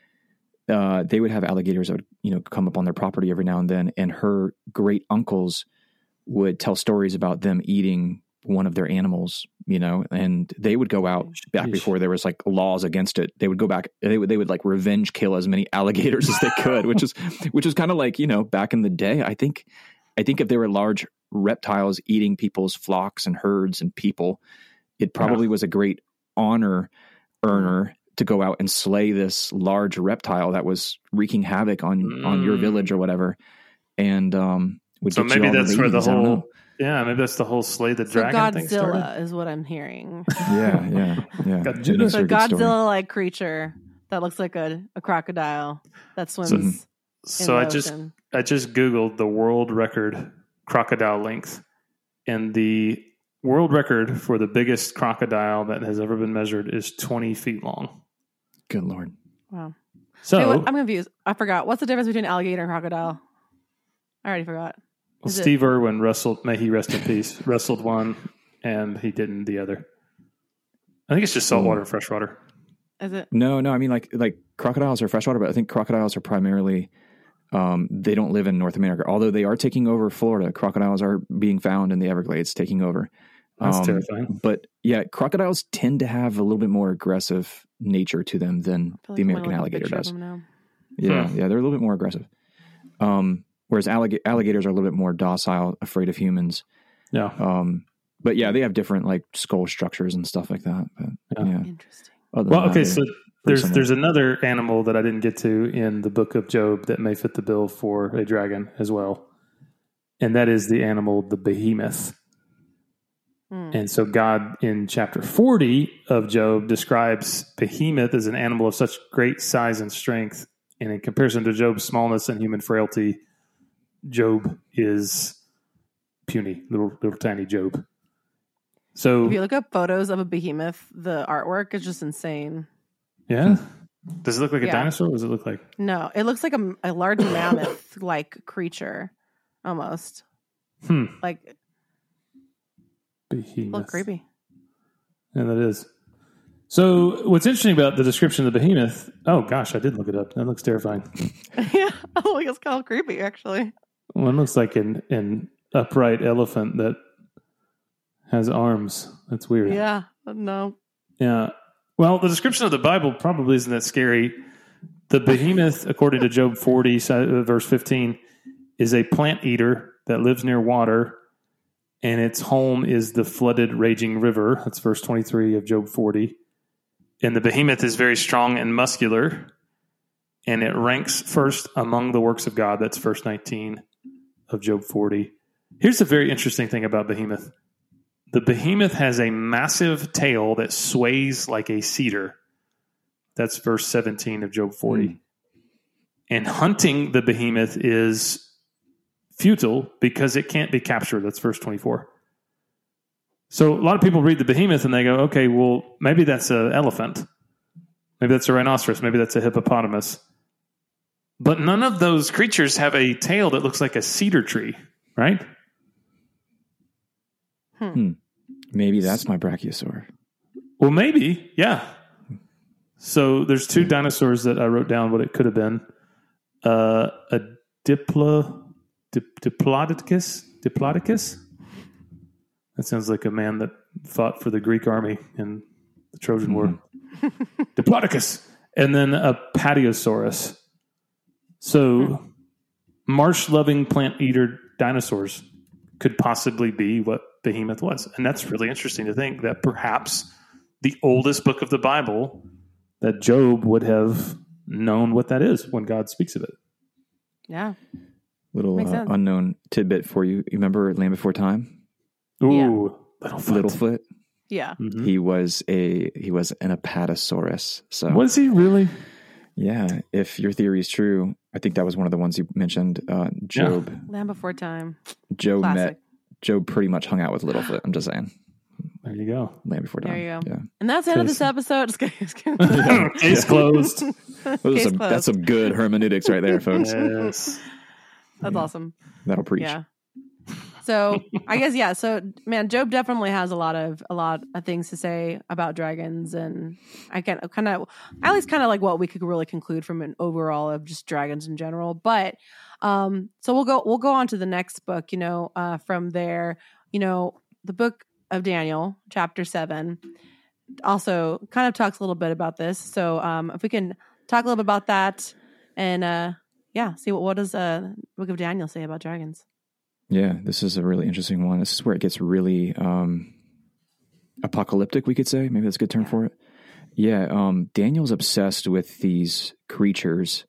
C: Uh, they would have alligators that would, you know, come up on their property every now and then. And her great uncles would tell stories about them eating one of their animals, you know, and they would go out back before there was like laws against it. They would go back, they would, they would like revenge kill as many alligators as they could, which is, which is kind of like, you know, back in the day, I think, I think if there were large reptiles eating people's flocks and herds and people, it probably yeah. was a great honor earner to go out and slay this large reptile that was wreaking havoc on, mm. on your village or whatever. And, um, would
A: so maybe that's where the whole,
C: know.
A: yeah, maybe that's the whole slay the
B: so
A: dragon
B: Godzilla
A: thing started.
B: Is what I'm hearing.
C: yeah, yeah, yeah.
A: Godzilla.
B: It's a Godzilla-like creature that looks like a, a crocodile that swims. So,
A: so I just, I just Googled the world record crocodile length, and the world record for the biggest crocodile that has ever been measured is twenty feet long.
C: Good Lord.
B: Wow.
A: So
B: Wait, what, I'm confused. I forgot. What's the difference between alligator and crocodile? I already forgot.
A: Well, Steve it? Irwin wrestled, may he rest in peace, wrestled one and he didn't the other. I think it's just saltwater and freshwater.
B: Is it?
C: No, no. I mean, like, like crocodiles are freshwater, but I think crocodiles are primarily, um, they don't live in North America. Although they are taking over Florida. Crocodiles are being found in the Everglades, taking over.
A: That's
C: um,
A: terrifying.
C: But yeah, crocodiles tend to have a little bit more aggressive nature to them than
B: like
C: the American alligator does. Yeah,
A: hmm.
C: yeah, they're a little bit more aggressive. Um, whereas allig- alligators are a little bit more docile, afraid of humans.
A: Yeah.
C: Um, but yeah, they have different like skull structures and stuff like that. But, yeah. yeah.
B: Interesting.
C: Other
A: well, okay,
C: that,
A: so there's similar. there's another animal that I didn't get to in the book of Job that may fit the bill for a dragon as well, and that is the animal, the behemoth. Hmm. And so God in chapter forty of Job describes behemoth as an animal of such great size and strength, and in comparison to Job's smallness and human frailty, Job is puny, little little tiny Job. So
B: if you look up photos of a behemoth, the artwork is just insane.
A: Yeah. Does it look like
B: Yeah.
A: a dinosaur? Or does it look like?
B: No, it looks like a, a large mammoth-like creature, almost.
A: Hmm.
B: Like,
A: Behemoth.
B: look creepy.
A: Yeah, that is. So what's interesting about the description of the behemoth? Oh gosh, I did look it up. That looks terrifying.
B: Yeah, oh, it's kind of creepy, actually.
A: One looks like an an upright elephant that has arms. That's weird.
B: Yeah, no.
A: Yeah. Well, the description of the Bible probably isn't that scary. The behemoth, according to Job forty, verse fifteen, is a plant eater that lives near water, and its home is the flooded, raging river. That's verse twenty-three of Job forty. And the behemoth is very strong and muscular, and it ranks first among the works of God. That's verse nineteen of Job forty. Here's a very interesting thing about behemoth. The behemoth has a massive tail that sways like a cedar. That's verse seventeen of Job forty. Mm. And hunting the behemoth is futile because it can't be captured. That's verse twenty-four. So a lot of people read the behemoth and they go, okay, well, maybe that's an elephant. Maybe that's a rhinoceros. Maybe that's a hippopotamus. But none of those creatures have a tail that looks like a cedar tree, right?
C: Hmm. Maybe that's my brachiosaur.
A: Well, maybe, yeah. So there's two dinosaurs that I wrote down what it could have been. Uh, a diplo, dip, diplodocus, diplodocus. That sounds like a man that fought for the Greek army in the Trojan War. Mm-hmm. Diplodocus. And then a Patiosaurus. So marsh-loving plant-eater dinosaurs could possibly be what behemoth was. And that's really interesting to think that perhaps the oldest book of the Bible, that Job would have known what that is when God speaks of it.
B: Yeah.
C: Little uh, unknown tidbit for you. You remember Land Before Time?
A: Ooh,
B: yeah.
A: Littlefoot.
C: Littlefoot.
B: Yeah.
C: Mm-hmm. He was a he was an apatosaurus. So
A: was he really?
C: Yeah. If your theory is true, I think that was one of the ones you mentioned. Uh, Job.
B: Yeah. Land Before Time.
C: Job
B: Classic.
C: met. Job pretty much hung out with Littlefoot. I'm just saying.
A: There you go.
C: Land Before Time.
B: There you go.
C: Yeah.
B: And that's the end of this episode. Just kidding. Just kidding.
A: Case closed.
C: Case some, closed. That's some good hermeneutics right there, folks.
A: Yes.
B: That's yeah. awesome.
C: That'll preach.
B: Yeah. So I guess yeah. So man, Job definitely has a lot of a lot of things to say about dragons, and I can kind of at least kind of like what we could really conclude from an overall of just dragons in general. But um, so we'll go we'll go on to the next book. You know, uh, from there, you know, the book of Daniel, chapter seven, also kind of talks a little bit about this. So um, if we can talk a little bit about that, and uh, yeah, see what what does uh, the book of Daniel say about dragons.
C: Yeah, this is a really interesting one. This is where it gets really um, apocalyptic, we could say. Maybe that's a good term
B: yeah.
C: for it. Yeah, um, Daniel's obsessed with these creatures,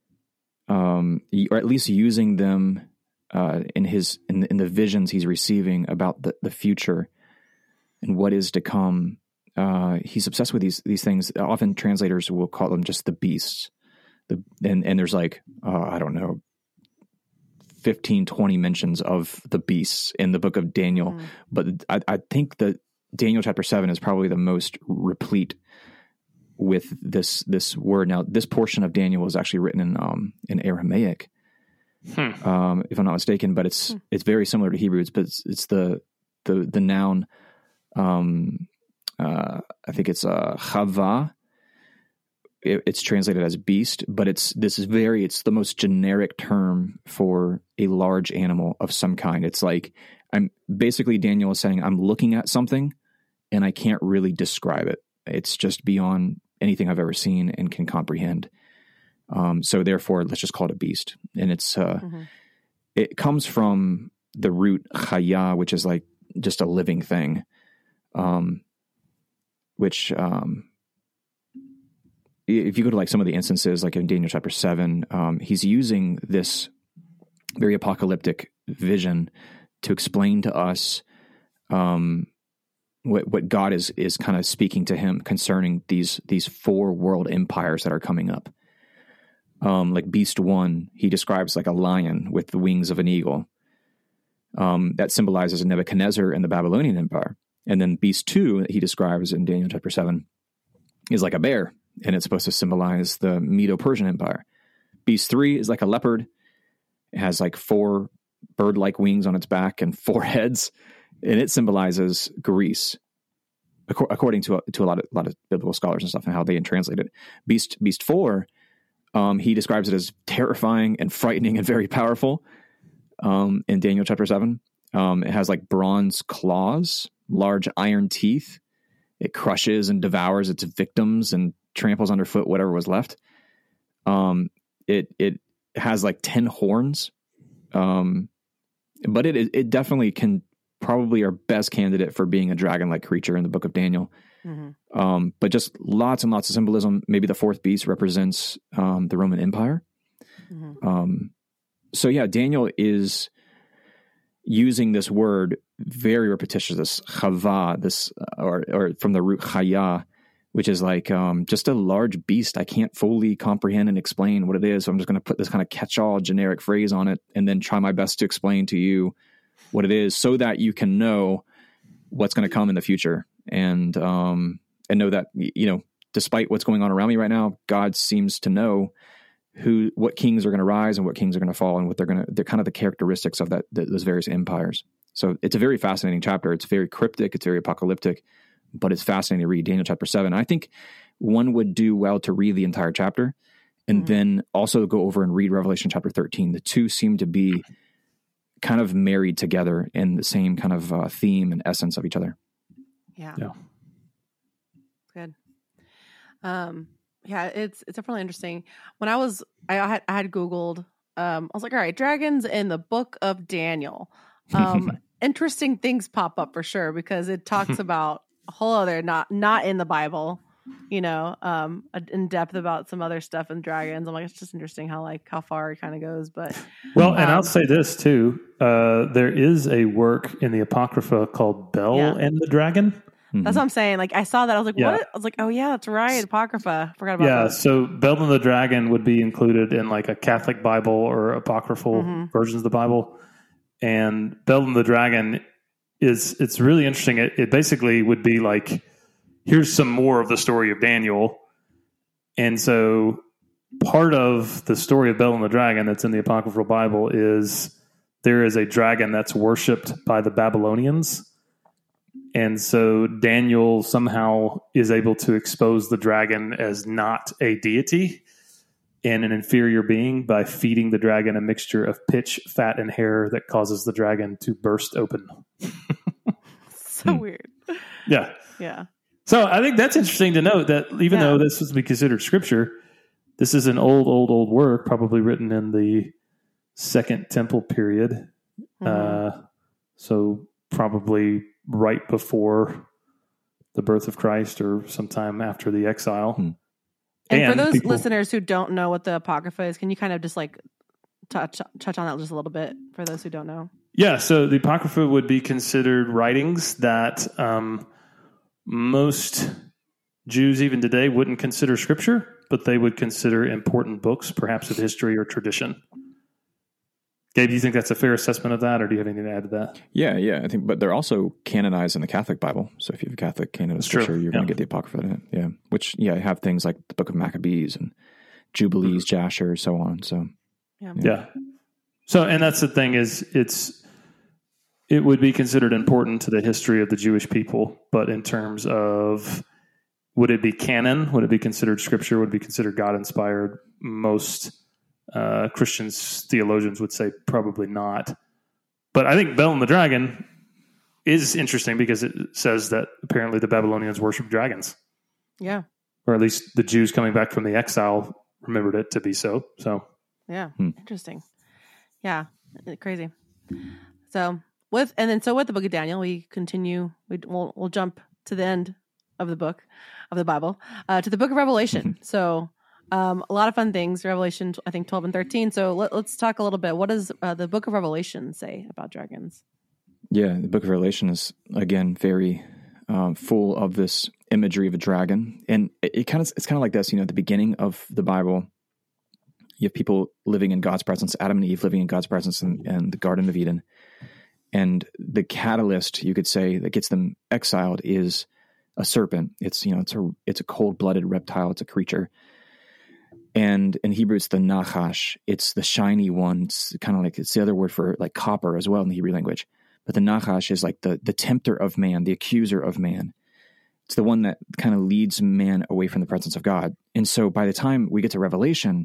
C: um, or at least using them uh, in his in, in the visions he's receiving about the, the future and what is to come. Uh, he's obsessed with these these things. Often translators will call them just the beasts. The and and there's like uh, I don't know. fifteen, twenty mentions of the beasts in the book of Daniel. Mm. But I, I think that Daniel chapter seven is probably the most replete with this this word. Now, this portion of Daniel was actually written in um, in Aramaic, hmm. um, if I'm not mistaken. But it's hmm. it's very similar to Hebrew. It's, but it's, it's the the the noun. Um, uh, I think it's uh, chava. It's translated as beast, but it's this is very it's the most generic term for a large animal of some kind. It's like I'm basically Daniel is saying I'm looking at something and I can't really describe it. It's just beyond anything I've ever seen and can comprehend. Um, so therefore, let's just call it a beast. And it's uh, mm-hmm. it comes from the root chaya, which is like just a living thing, um, which. Um, If you go to like some of the instances, like in Daniel chapter seven, um, he's using this very apocalyptic vision to explain to us um, what what God is is kind of speaking to him concerning these these four world empires that are coming up. Um, like Beast One, he describes like a lion with the wings of an eagle. Um, that symbolizes Nebuchadnezzar and the Babylonian Empire. And then Beast Two, that he describes in Daniel chapter seven, is like a bear. and it's supposed to symbolize the Medo-Persian Empire. Beast three is like a leopard. It has like four bird-like wings on its back and four heads, and it symbolizes Greece, ac- according to a, to a lot of a lot of biblical scholars and stuff, and how they translate it. Beast Beast four, um, he describes it as terrifying and frightening and very powerful. Um, in Daniel chapter seven, um, it has like bronze claws, large iron teeth. It crushes and devours its victims and tramples underfoot whatever was left. Um, it it has like ten horns, um, but it it definitely can probably our best candidate for being a dragon-like creature in the book of Daniel. Mm-hmm. Um, but just lots and lots of symbolism. Maybe the fourth beast represents um, the Roman Empire. Mm-hmm. Um, so yeah, Daniel is using this word very repetitious, this chava, this or or from the root chaya, which is like um, just a large beast. I can't fully comprehend and explain what it is. So I'm just going to put this kind of catch-all generic phrase on it and then try my best to explain to you what it is so that you can know what's going to come in the future. And, um, and know that, you know, despite what's going on around me right now, God seems to know who, what kings are going to rise and what kings are going to fall and what they're going to, they're kind of the characteristics of that, those various empires. So it's a very fascinating chapter. It's very cryptic. It's very apocalyptic, but it's fascinating to read Daniel chapter seven. I think one would do well to read the entire chapter and mm-hmm. then also go over and read Revelation chapter thirteen. The two seem to be kind of married together in the same kind of uh, theme and essence of each other.
B: Yeah.
A: Yeah.
B: Good. Um, yeah, it's, it's definitely interesting. When I was, I had, I had Googled, um, I was like, all right, dragons in the book of Daniel. Um, interesting things pop up for sure, because it talks about a whole other, not, not in the Bible, you know, um, in depth about some other stuff and dragons. I'm like, it's just interesting how, like, how far it kind of goes, but.
A: Well, and
B: um,
A: I'll say this too. Uh, there is a work in the Apocrypha called Bel
B: Yeah.
A: and the Dragon.
B: That's what I'm saying. Like, I saw that. I was like,
A: Yeah.
B: what? I was like, oh yeah, that's right. Apocrypha. Forgot about
A: Yeah,
B: that.
A: so Bel and the Dragon would be included in like a Catholic Bible or apocryphal
B: Mm-hmm.
A: versions of the Bible. And Bel and the Dragon is, it's really interesting. It, it basically would be like, here's some more of the story of Daniel. And so part of the story of Bel and the Dragon that's in the apocryphal Bible is there is a dragon that's worshipped by the Babylonians. And so Daniel somehow is able to expose the dragon as not a deity and an inferior being by feeding the dragon a mixture of pitch, fat, and hair that causes the dragon to burst open.
B: So weird.
A: Yeah.
B: Yeah.
A: So I think that's interesting to note that even
B: Yeah.
A: though this was to be considered scripture, this is an old, old, old work, probably written in the Second Temple period.
B: Mm-hmm.
A: Uh, so probably right before the birth of Christ or sometime after the exile.
C: Hmm.
B: And,
A: And
B: for those
A: people-
B: listeners who don't know what the Apocrypha is, can you kind of just like touch touch on that just a little bit for those who don't know?
A: Yeah, so the Apocrypha would be considered writings that um, most Jews even today wouldn't consider scripture, but they would consider important books, perhaps of history or tradition. Gabe, do you think that's a fair assessment of that, or do you have anything to add to that?
C: Yeah, yeah, I think, but they're also canonized in the Catholic Bible. So if you have a Catholic canon of
A: That's
C: scripture,
A: true.
C: you're going
A: Yeah.
C: to get the Apocrypha in it. Yeah, which yeah, have things like the Book of Maccabees and Jubilees, Jasher, so on. So
B: Yeah.
A: Yeah. So, and that's the thing is, it's it would be considered important to the history of the Jewish people, but in terms of would it be canon? Would it be considered scripture? Would it be considered God inspired? Most uh, Christians, theologians would say probably not. But I think Bel and the Dragon is interesting because it says that apparently the Babylonians worship dragons,
B: Yeah.
A: or at least the Jews coming back from the exile remembered it to be so. So.
B: Yeah.
C: Hmm.
B: Interesting. Yeah. Crazy. So with, and then so with the book of Daniel, we continue, we, we'll, we'll jump to the end of the book of the Bible, uh, to the book of Revelation. So um, a lot of fun things, Revelation, I think twelve and thirteen. So let, let's talk a little bit. What does uh, the book of Revelation say about dragons?
C: yeah, the Book of Revelation is again very um, full of this imagery of a dragon, and it, it kind of it's kind of like this. You know, at the beginning of the Bible, you have people living in God's presence, Adam and Eve living in God's presence in, in the Garden of Eden. And the catalyst, you could say, that gets them exiled is a serpent. It's, you know, it's a, it's a cold-blooded reptile. It's a creature. And in Hebrew, it's the nachash. It's the shiny one. It's kind of like, it's the other word for like copper as well in the Hebrew language. But the nachash is like the, the tempter of man, the accuser of man. It's the one that kind of leads man away from the presence of God. And so by the time we get to Revelation,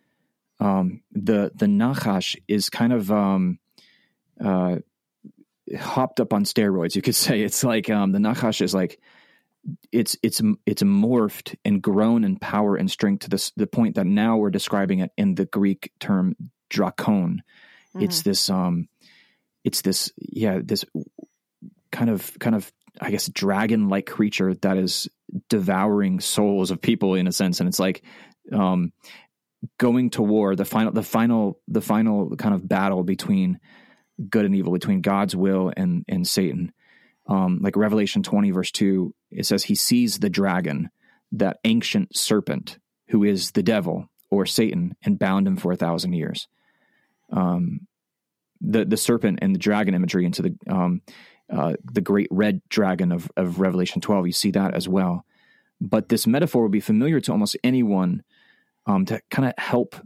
C: um, the, the nachash is kind of, um, uh, hopped up on steroids. You could say it's like, um, the nachash is like, it's, it's, it's morphed and grown in power and strength to this, the point that now we're describing it in the Greek term drakon. Mm-hmm. It's this, um, it's this, yeah, this kind of, kind of, I guess, dragon-like creature that is devouring souls of people in a sense. And it's like, um, going to war, the final, the final, the final kind of battle between good and evil, between God's will and, and Satan. Um, like Revelation twenty verse two, it says he sees the dragon, that ancient serpent who is the devil or Satan, and bound him for a thousand years. Um, the, the serpent and the dragon imagery into the, um, uh, the great red dragon of, of Revelation twelve, you see that as well. But this metaphor will be familiar to almost anyone, um, to kind of help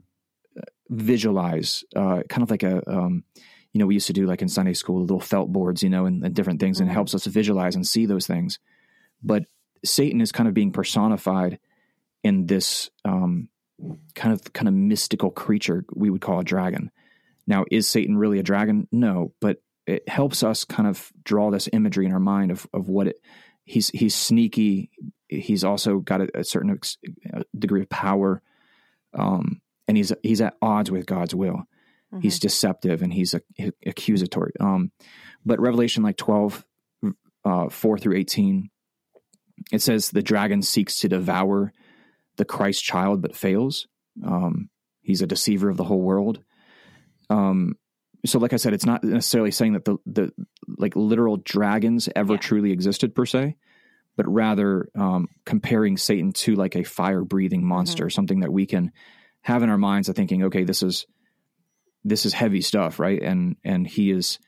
C: visualize, uh, kind of like a, um, you know, we used to do like in Sunday school, little felt boards, you know, and, and different things, and it helps us to visualize and see those things. But Satan is kind of being personified in this um, kind of kind of mystical creature we would call a dragon. Now, is Satan really a dragon? No, but it helps us kind of draw this imagery in our mind of of what it. He's he's sneaky. He's also got a, a certain ex, a degree of power, um, and he's he's at odds with God's will. Mm-hmm. He's deceptive and he's a, a, accusatory. Um, but Revelation like twelve, uh, four through eighteen, it says the dragon seeks to devour the Christ child, but fails. Um, he's a deceiver of the whole world. Um, so like I said, it's not necessarily saying that the, the like literal dragons ever yeah. truly existed per se, but rather um, comparing Satan to like a fire breathing monster, mm-hmm. something that we can have in our minds of thinking, okay, this is, this is heavy stuff, right? And and he is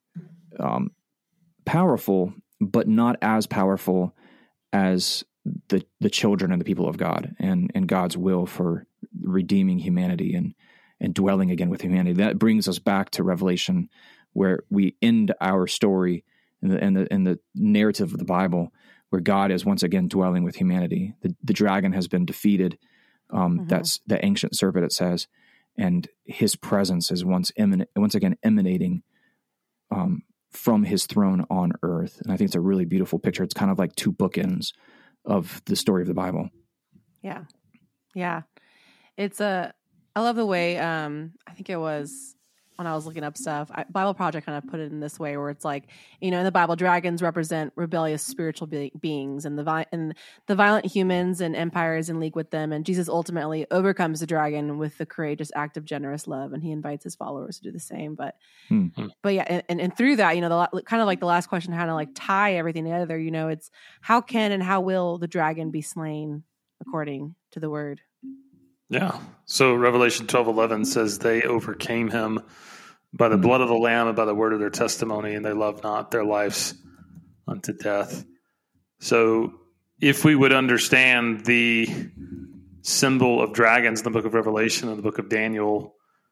C: um, powerful, but not as powerful as the the children and the people of God, and and God's will for redeeming humanity and and dwelling again with humanity. That brings us back to Revelation, where we end our story in the in the, in the narrative of the Bible, where God is once again dwelling with humanity. The the dragon has been defeated. Um, mm-hmm. That's the ancient serpent, it says. And his presence is once emanate, once again emanating um, from his throne on earth. And I think it's a really beautiful picture. It's kind of like two bookends of the story of the Bible.
B: Yeah. Yeah. It's a, I love the way, um, I think it was when I was looking up stuff, I, Bible Project kind of put it in this way where it's like, you know, in the Bible, dragons represent rebellious spiritual be- beings and the vi- and the violent humans and empires in league with them. And Jesus ultimately overcomes the dragon with the courageous act of generous love. And he invites his followers to do the same. But, mm-hmm. but yeah. And, and through that, you know, the kind of like the last question, how to like tie everything together, you know, it's how can and how will the dragon be slain according to the word?
A: Yeah. So Revelation twelve eleven says they overcame him by the blood of the Lamb and by the word of their testimony, and they loved not their lives unto death. So if we would understand the symbol of dragons in the book of Revelation and the book of Daniel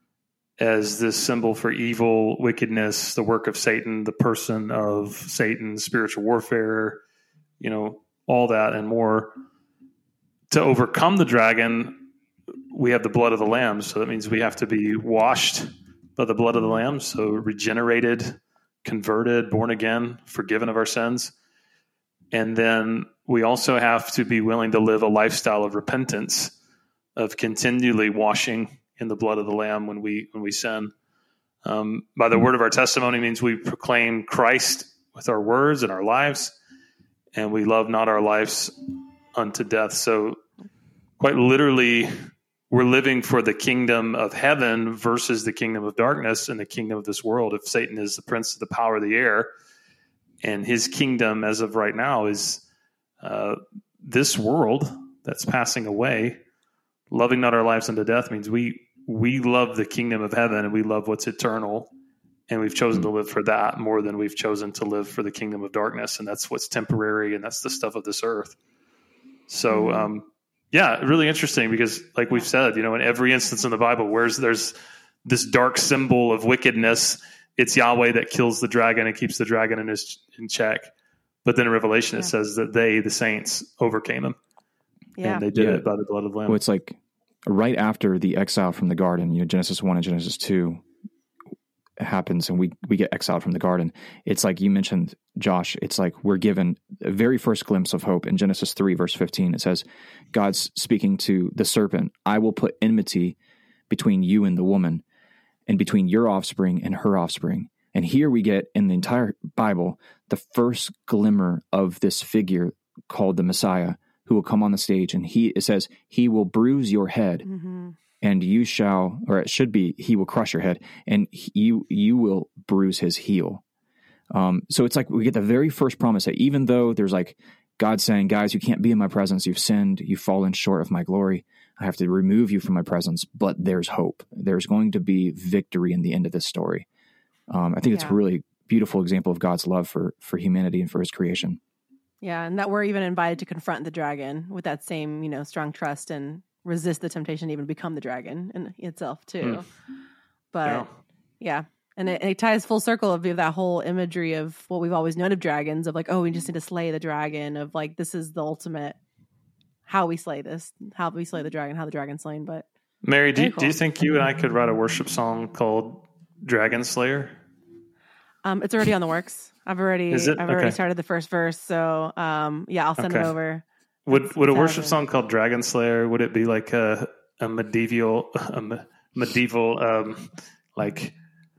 A: as this symbol for evil, wickedness, the work of Satan, the person of Satan, spiritual warfare, you know, all that and more, to overcome the dragon, we have the blood of the Lamb. So that means we have to be washed by the blood of the Lamb. So regenerated, converted, born again, forgiven of our sins. And then we also have to be willing to live a lifestyle of repentance, of continually washing in the blood of the Lamb when we, when we sin. Um, by the word of our testimony means we proclaim Christ with our words and our lives, and we love not our lives unto death. So quite literally, we're living for the kingdom of heaven versus the kingdom of darkness and the kingdom of this world. If Satan is the prince of the power of the air, and his kingdom as of right now is uh, this world that's passing away, loving not our lives unto death means we we love the kingdom of heaven and we love what's eternal And we've chosen to live for that more than we've chosen to live for the kingdom of darkness. And that's what's temporary. And that's the stuff of this earth. So,
B: Mm-hmm.
A: um, yeah, really interesting because like we've said, you know, in every instance in the Bible, where there's this dark symbol of wickedness, it's Yahweh that kills the dragon and keeps the dragon in his in check. But then in Revelation,
B: Yeah.
A: it says that they, the saints, overcame him.
B: Yeah.
A: And they did
C: Yeah.
A: it by the blood of the Lamb.
C: Well, it's like right after the exile from the garden, you know, Genesis one and Genesis two happens and we, we get exiled from the garden. It's like you mentioned, Josh, it's like we're given a very first glimpse of hope in Genesis three, verse fifteen. It says, God's speaking to the serpent, I will put enmity between you and the woman and between your offspring and her offspring. And here we get in the entire Bible, the first glimmer of this figure called the Messiah who will come on the stage. And he, it says, he will bruise your head.
B: Mm-hmm.
C: And you shall, or it should be, he will crush your head, and he, you you will bruise his heel. Um, so it's like we get the very first promise that even though there's like God saying, guys, you can't be in my presence, you've sinned, you've fallen short of my glory, I have to remove you from my presence, but there's hope. There's going to be victory in the end of this story. Um, I think it's
B: Yeah.
C: a really beautiful example of God's love for for humanity and for his creation.
B: Yeah, and that we're even invited to confront the dragon with that same, you know, strong trust and resist the temptation to even become the dragon in itself too.
A: Mm.
B: But
A: Yeah.
B: yeah, and it, it ties full circle of that whole imagery of what we've always known of dragons, of like, oh, we just need to slay the dragon, of like, this is the ultimate how we slay this, how we slay the dragon, how the dragon's slain. But
A: Mary, do you,
B: Very cool.
A: do you think you and I could write a worship song called Dragon Slayer?
B: um, it's already on the works. I've already,
A: Is it?
B: I've already
A: Okay.
B: started the first verse. So um, yeah, I'll send it
A: Okay.
B: over.
A: Would would a
B: It's
A: worship
B: happening.
A: song called Dragon Slayer, would it be like a, a medieval, a me- medieval, um, like,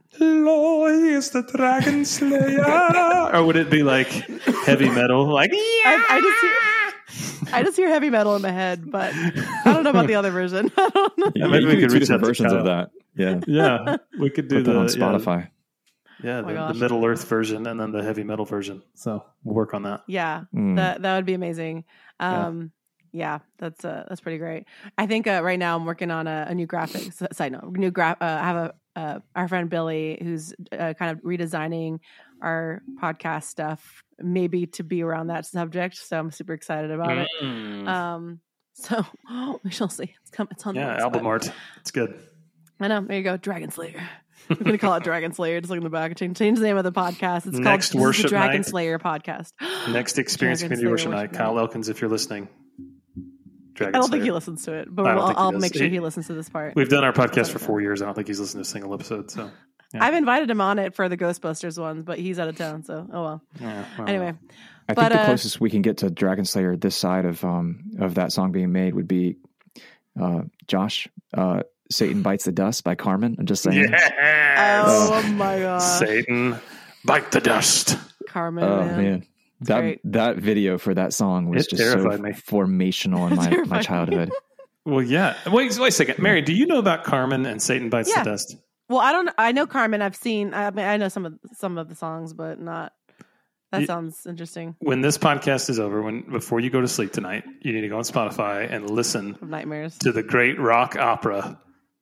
A: Lord is the Dragon Slayer? Or would it be like heavy metal? Like,
B: I, I just hear, I just hear heavy metal in my head, but I don't know about the other version. I don't know.
A: Yeah, maybe we
C: you
A: could
C: do two
A: reach out
C: different
A: to
C: versions
A: Kyle.
C: of that. Yeah.
A: yeah, we could do
C: Put that
A: the
C: on
A: yeah,
C: Spotify.
A: Yeah,
B: Oh my
A: the, the
B: gosh.
A: Middle Earth version and then the heavy metal version. So we'll work on that.
B: Yeah,
C: Mm.
B: that that would be amazing. Um, yeah. that's uh, that's pretty great. I think uh, right now I'm working on a, a new graphics side note. New gra- uh, I have a uh, our friend Billy who's uh, kind of redesigning our podcast stuff, maybe to be around that subject. So I'm super excited about it.
A: Mm.
B: Um, so we shall see. It's come. It's on. the
A: yeah,
B: works,
A: album
B: but-
A: art. It's good.
B: I know. There you go. Dragon Slayer. We're going to call it Dragon Slayer. Just look in the back. Change, change the name of the podcast. It's
A: Next
B: called
A: worship
B: the Dragon
A: night.
B: Slayer podcast.
A: Next Experience
B: Dragon
A: Community
B: Slayer
A: Worship Night.
B: Worship
A: Kyle
B: Night.
A: Elkins, if you're listening. Dragon
B: I don't
A: Slayer.
B: think he listens to it, but
A: I don't
B: I'll,
A: think he
B: I'll
A: does.
B: make sure
A: He-
B: he listens to this part.
A: We've done our podcast for four years. I don't think he's listened to a single episode. So, yeah.
B: I've invited him on it for the Ghostbusters ones, but he's out of town. So, oh well.
A: Yeah, well,
B: Anyway,
C: I
B: But,
C: think the
B: uh,
C: closest we can get to Dragon Slayer this side of um of that song being made would be uh Josh, uh Satan Bites the Dust by Carmen. I'm just saying.
A: Yes!
B: oh my gosh,
A: Satan, bite the dust.
B: Carmen,
C: Oh
B: man.
C: man. That
B: great.
C: that video for that song was
A: It
C: just so
A: terrified me.
C: formational in
B: It
C: my,
B: terrified
C: my
B: me.
C: childhood.
A: Well, yeah. Wait, wait a second. Mary, do you know about Carmen and Satan Bites
B: Yeah.
A: the Dust?
B: Well, I don't. I know Carmen. I've seen. I mean, I know some of some of the songs, but not. That
A: You-
B: sounds interesting.
A: When this podcast is over, when before you go to sleep tonight, you need to go on Spotify and listen
B: Of nightmares.
A: to the great rock opera,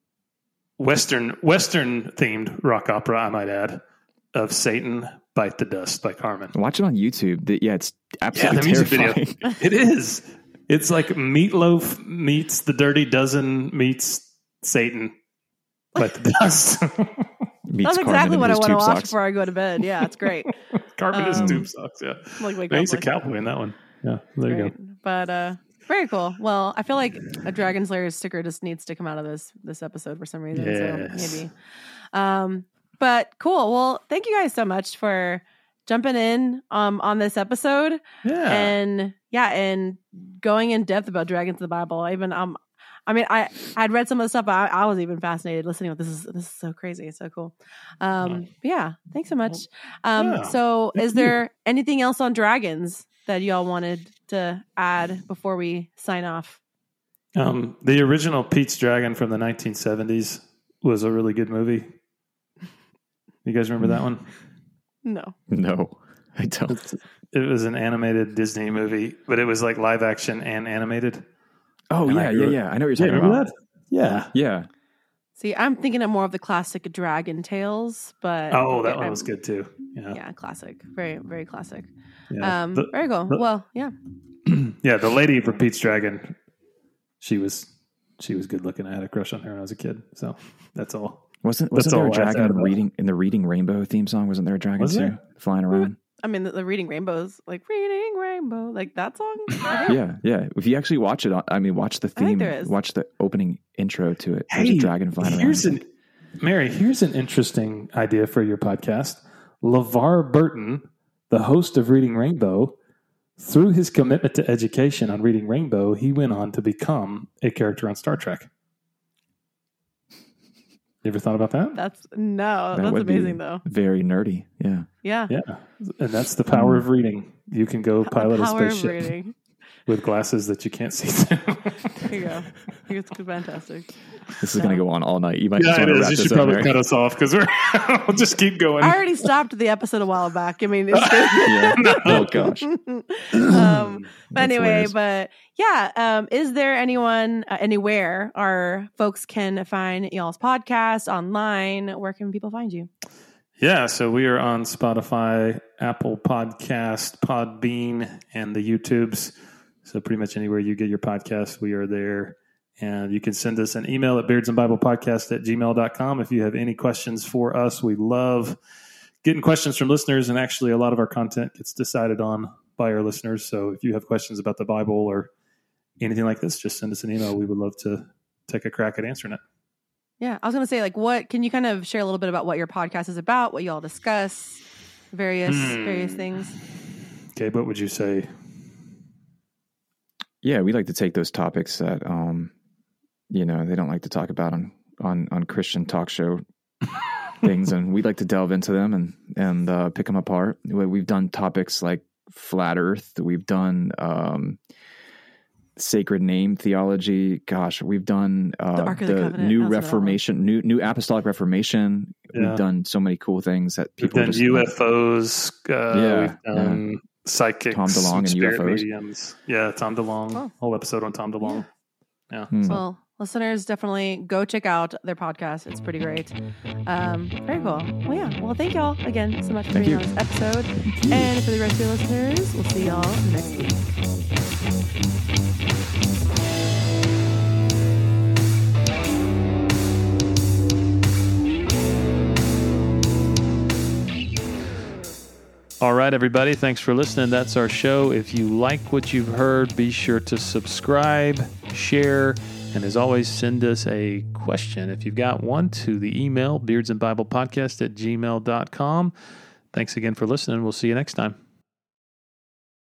A: Western Western themed rock opera, I might add, of Satan Bite the Dust by Carmen.
C: Watch it on YouTube. The, yeah, it's
A: Yeah,
C: absolutely
A: the music video.
C: terrifying.
A: It is. It's like Meatloaf meets the Dirty Dozen meets Satan Bite the Dust.
C: Meets
B: That's
C: Carmen
B: exactly
C: in
B: what I
C: his
B: want to
C: tube
B: watch
C: socks.
B: before I go to bed. Yeah, it's great.
A: Carmen is
B: Um,
A: tube socks. Yeah,
B: Like wake
A: Man,
B: up
A: he's a
B: like-
A: cowboy in that one. Yeah, there you
B: Great.
A: go.
B: But uh very cool. Well, I feel like a Dragon Slayer sticker just needs to come out of this this episode for some reason.
A: Yes.
B: So maybe. Um, but cool. Well, thank you guys so much for jumping in um on this episode
A: Yeah,
B: and yeah, and going in depth about dragons in the Bible. I even um I mean I I'd read some of the stuff, but I, I was even fascinated listening to this is this is so crazy. It's so cool. Um but yeah, thanks so much. Um
A: Yeah.
B: so
A: Thank
B: is there anything else on dragons that y'all wanted to add before we sign off?
A: um, the original Pete's Dragon from the nineteen seventies was a really good movie. You guys remember that one?
B: No.
C: No, I don't.
A: It was an animated Disney movie, but it was like live action and animated.
C: Oh,
A: And I
C: yeah,
A: grew
C: yeah,
A: up-
C: yeah. I know what you're talking about.
A: Yeah.
C: Yeah.
B: See, I'm thinking of more of the classic Dragon Tales, but
A: Oh, that one
B: I'm-
A: was good too. Yeah.
B: Yeah, classic. Very, very classic.
A: Yeah.
B: Um,
A: The-
B: very cool.
A: the-
B: well, yeah.
A: yeah, the lady for Pete's Dragon, she was she was good looking. I had a crush on her when I was a kid. So that's all.
C: Wasn't
A: That's
C: wasn't there
A: all
C: a
A: I have to
C: dragon
A: add
C: in
A: about
C: reading in the Reading Rainbow theme song? Wasn't there a dragon
A: Was
C: too
A: there?
C: flying around?
B: I mean, the, the Reading Rainbows, like Reading Rainbow, like that song. I think.
C: Yeah, yeah. If you actually watch it, I mean, watch the
B: I think
C: theme,
B: there is.
C: watch the opening intro to it. There's
A: Hey,
C: a dragon flying
A: here's
C: around.
A: an Mary. Here's an interesting idea for your podcast. LeVar Burton, the host of Reading Rainbow, through his commitment to education on Reading Rainbow, he went on to become a character on Star Trek. You ever thought about that?
B: That's no,
C: That
B: that's
C: would be
B: amazing though.
C: Very nerdy. Yeah.
B: Yeah.
A: Yeah, and that's the power of reading. You can go pilot
B: the
A: a
B: power of
A: spaceship
B: reading.
A: with glasses that you can't see through.
B: Here you go. It's fantastic.
C: This is going to go on all night. You might just
A: Yeah,
C: want
A: it
C: to
A: is.
C: wrap
A: You
C: this
A: should
C: up,
A: probably
C: Mary.
A: cut us off because we're. We'll just keep going.
B: I already stopped the episode a while back. I mean, it's
C: Yeah. Oh gosh.
B: um, but anyway,
C: hilarious.
B: but yeah, um, is there anyone, uh, anywhere, our folks can find y'all's podcast online? Where can people find you?
A: Yeah, so we are on Spotify, Apple Podcast, Podbean, and the YouTubes. So pretty much anywhere you get your podcast, we are there. And you can send us an email at beardsandbiblepodcast at gmail dot com if you have any questions for us. We love getting questions from listeners, and actually a lot of our content gets decided on by our listeners. So if you have questions about the Bible or anything like this, just send us an email. We would love to take a crack at answering it.
B: Yeah, I was gonna say, like, what can you kind of share a little bit about what your podcast is about, what you all discuss, various
A: Hmm.
B: various things.
A: Okay, what would you say?
C: Yeah, we like to take those topics that um, you know, they don't like to talk about on on, on Christian talk show things, and we like to delve into them and and uh, pick them apart. We- We've done topics like flat Earth. We've done um, sacred name theology. Gosh, we've done uh,
B: The Ark of the
C: the
B: Covenant.
C: new
B: That's what I
C: Reformation, new new apostolic Reformation.
A: Yeah.
C: We've done so many cool things that
A: We've
C: people
A: done
C: just
A: U F Os. Uh,
C: Yeah,
A: we've done psychics.
C: Tom DeLonge and
A: spirit
C: U F Os.
A: mediums. Yeah, Tom DeLonge.
B: Oh.
A: Whole episode on Tom DeLonge. Yeah.
C: Hmm.
B: Well, listeners, definitely go check out their podcast. It's pretty great. Um, very cool. Well, yeah. Well, thank y'all again so much for
C: Thank
B: being
C: you.
B: on this episode. And for the rest of your listeners, we'll see y'all next week.
A: All right, everybody. Thanks for listening. That's our show. If you like what you've heard, be sure to subscribe, share, and as always, send us a question if you've got one to the email beardsandbiblepodcast at gmail dot com. Thanks again for listening. We'll see you next time.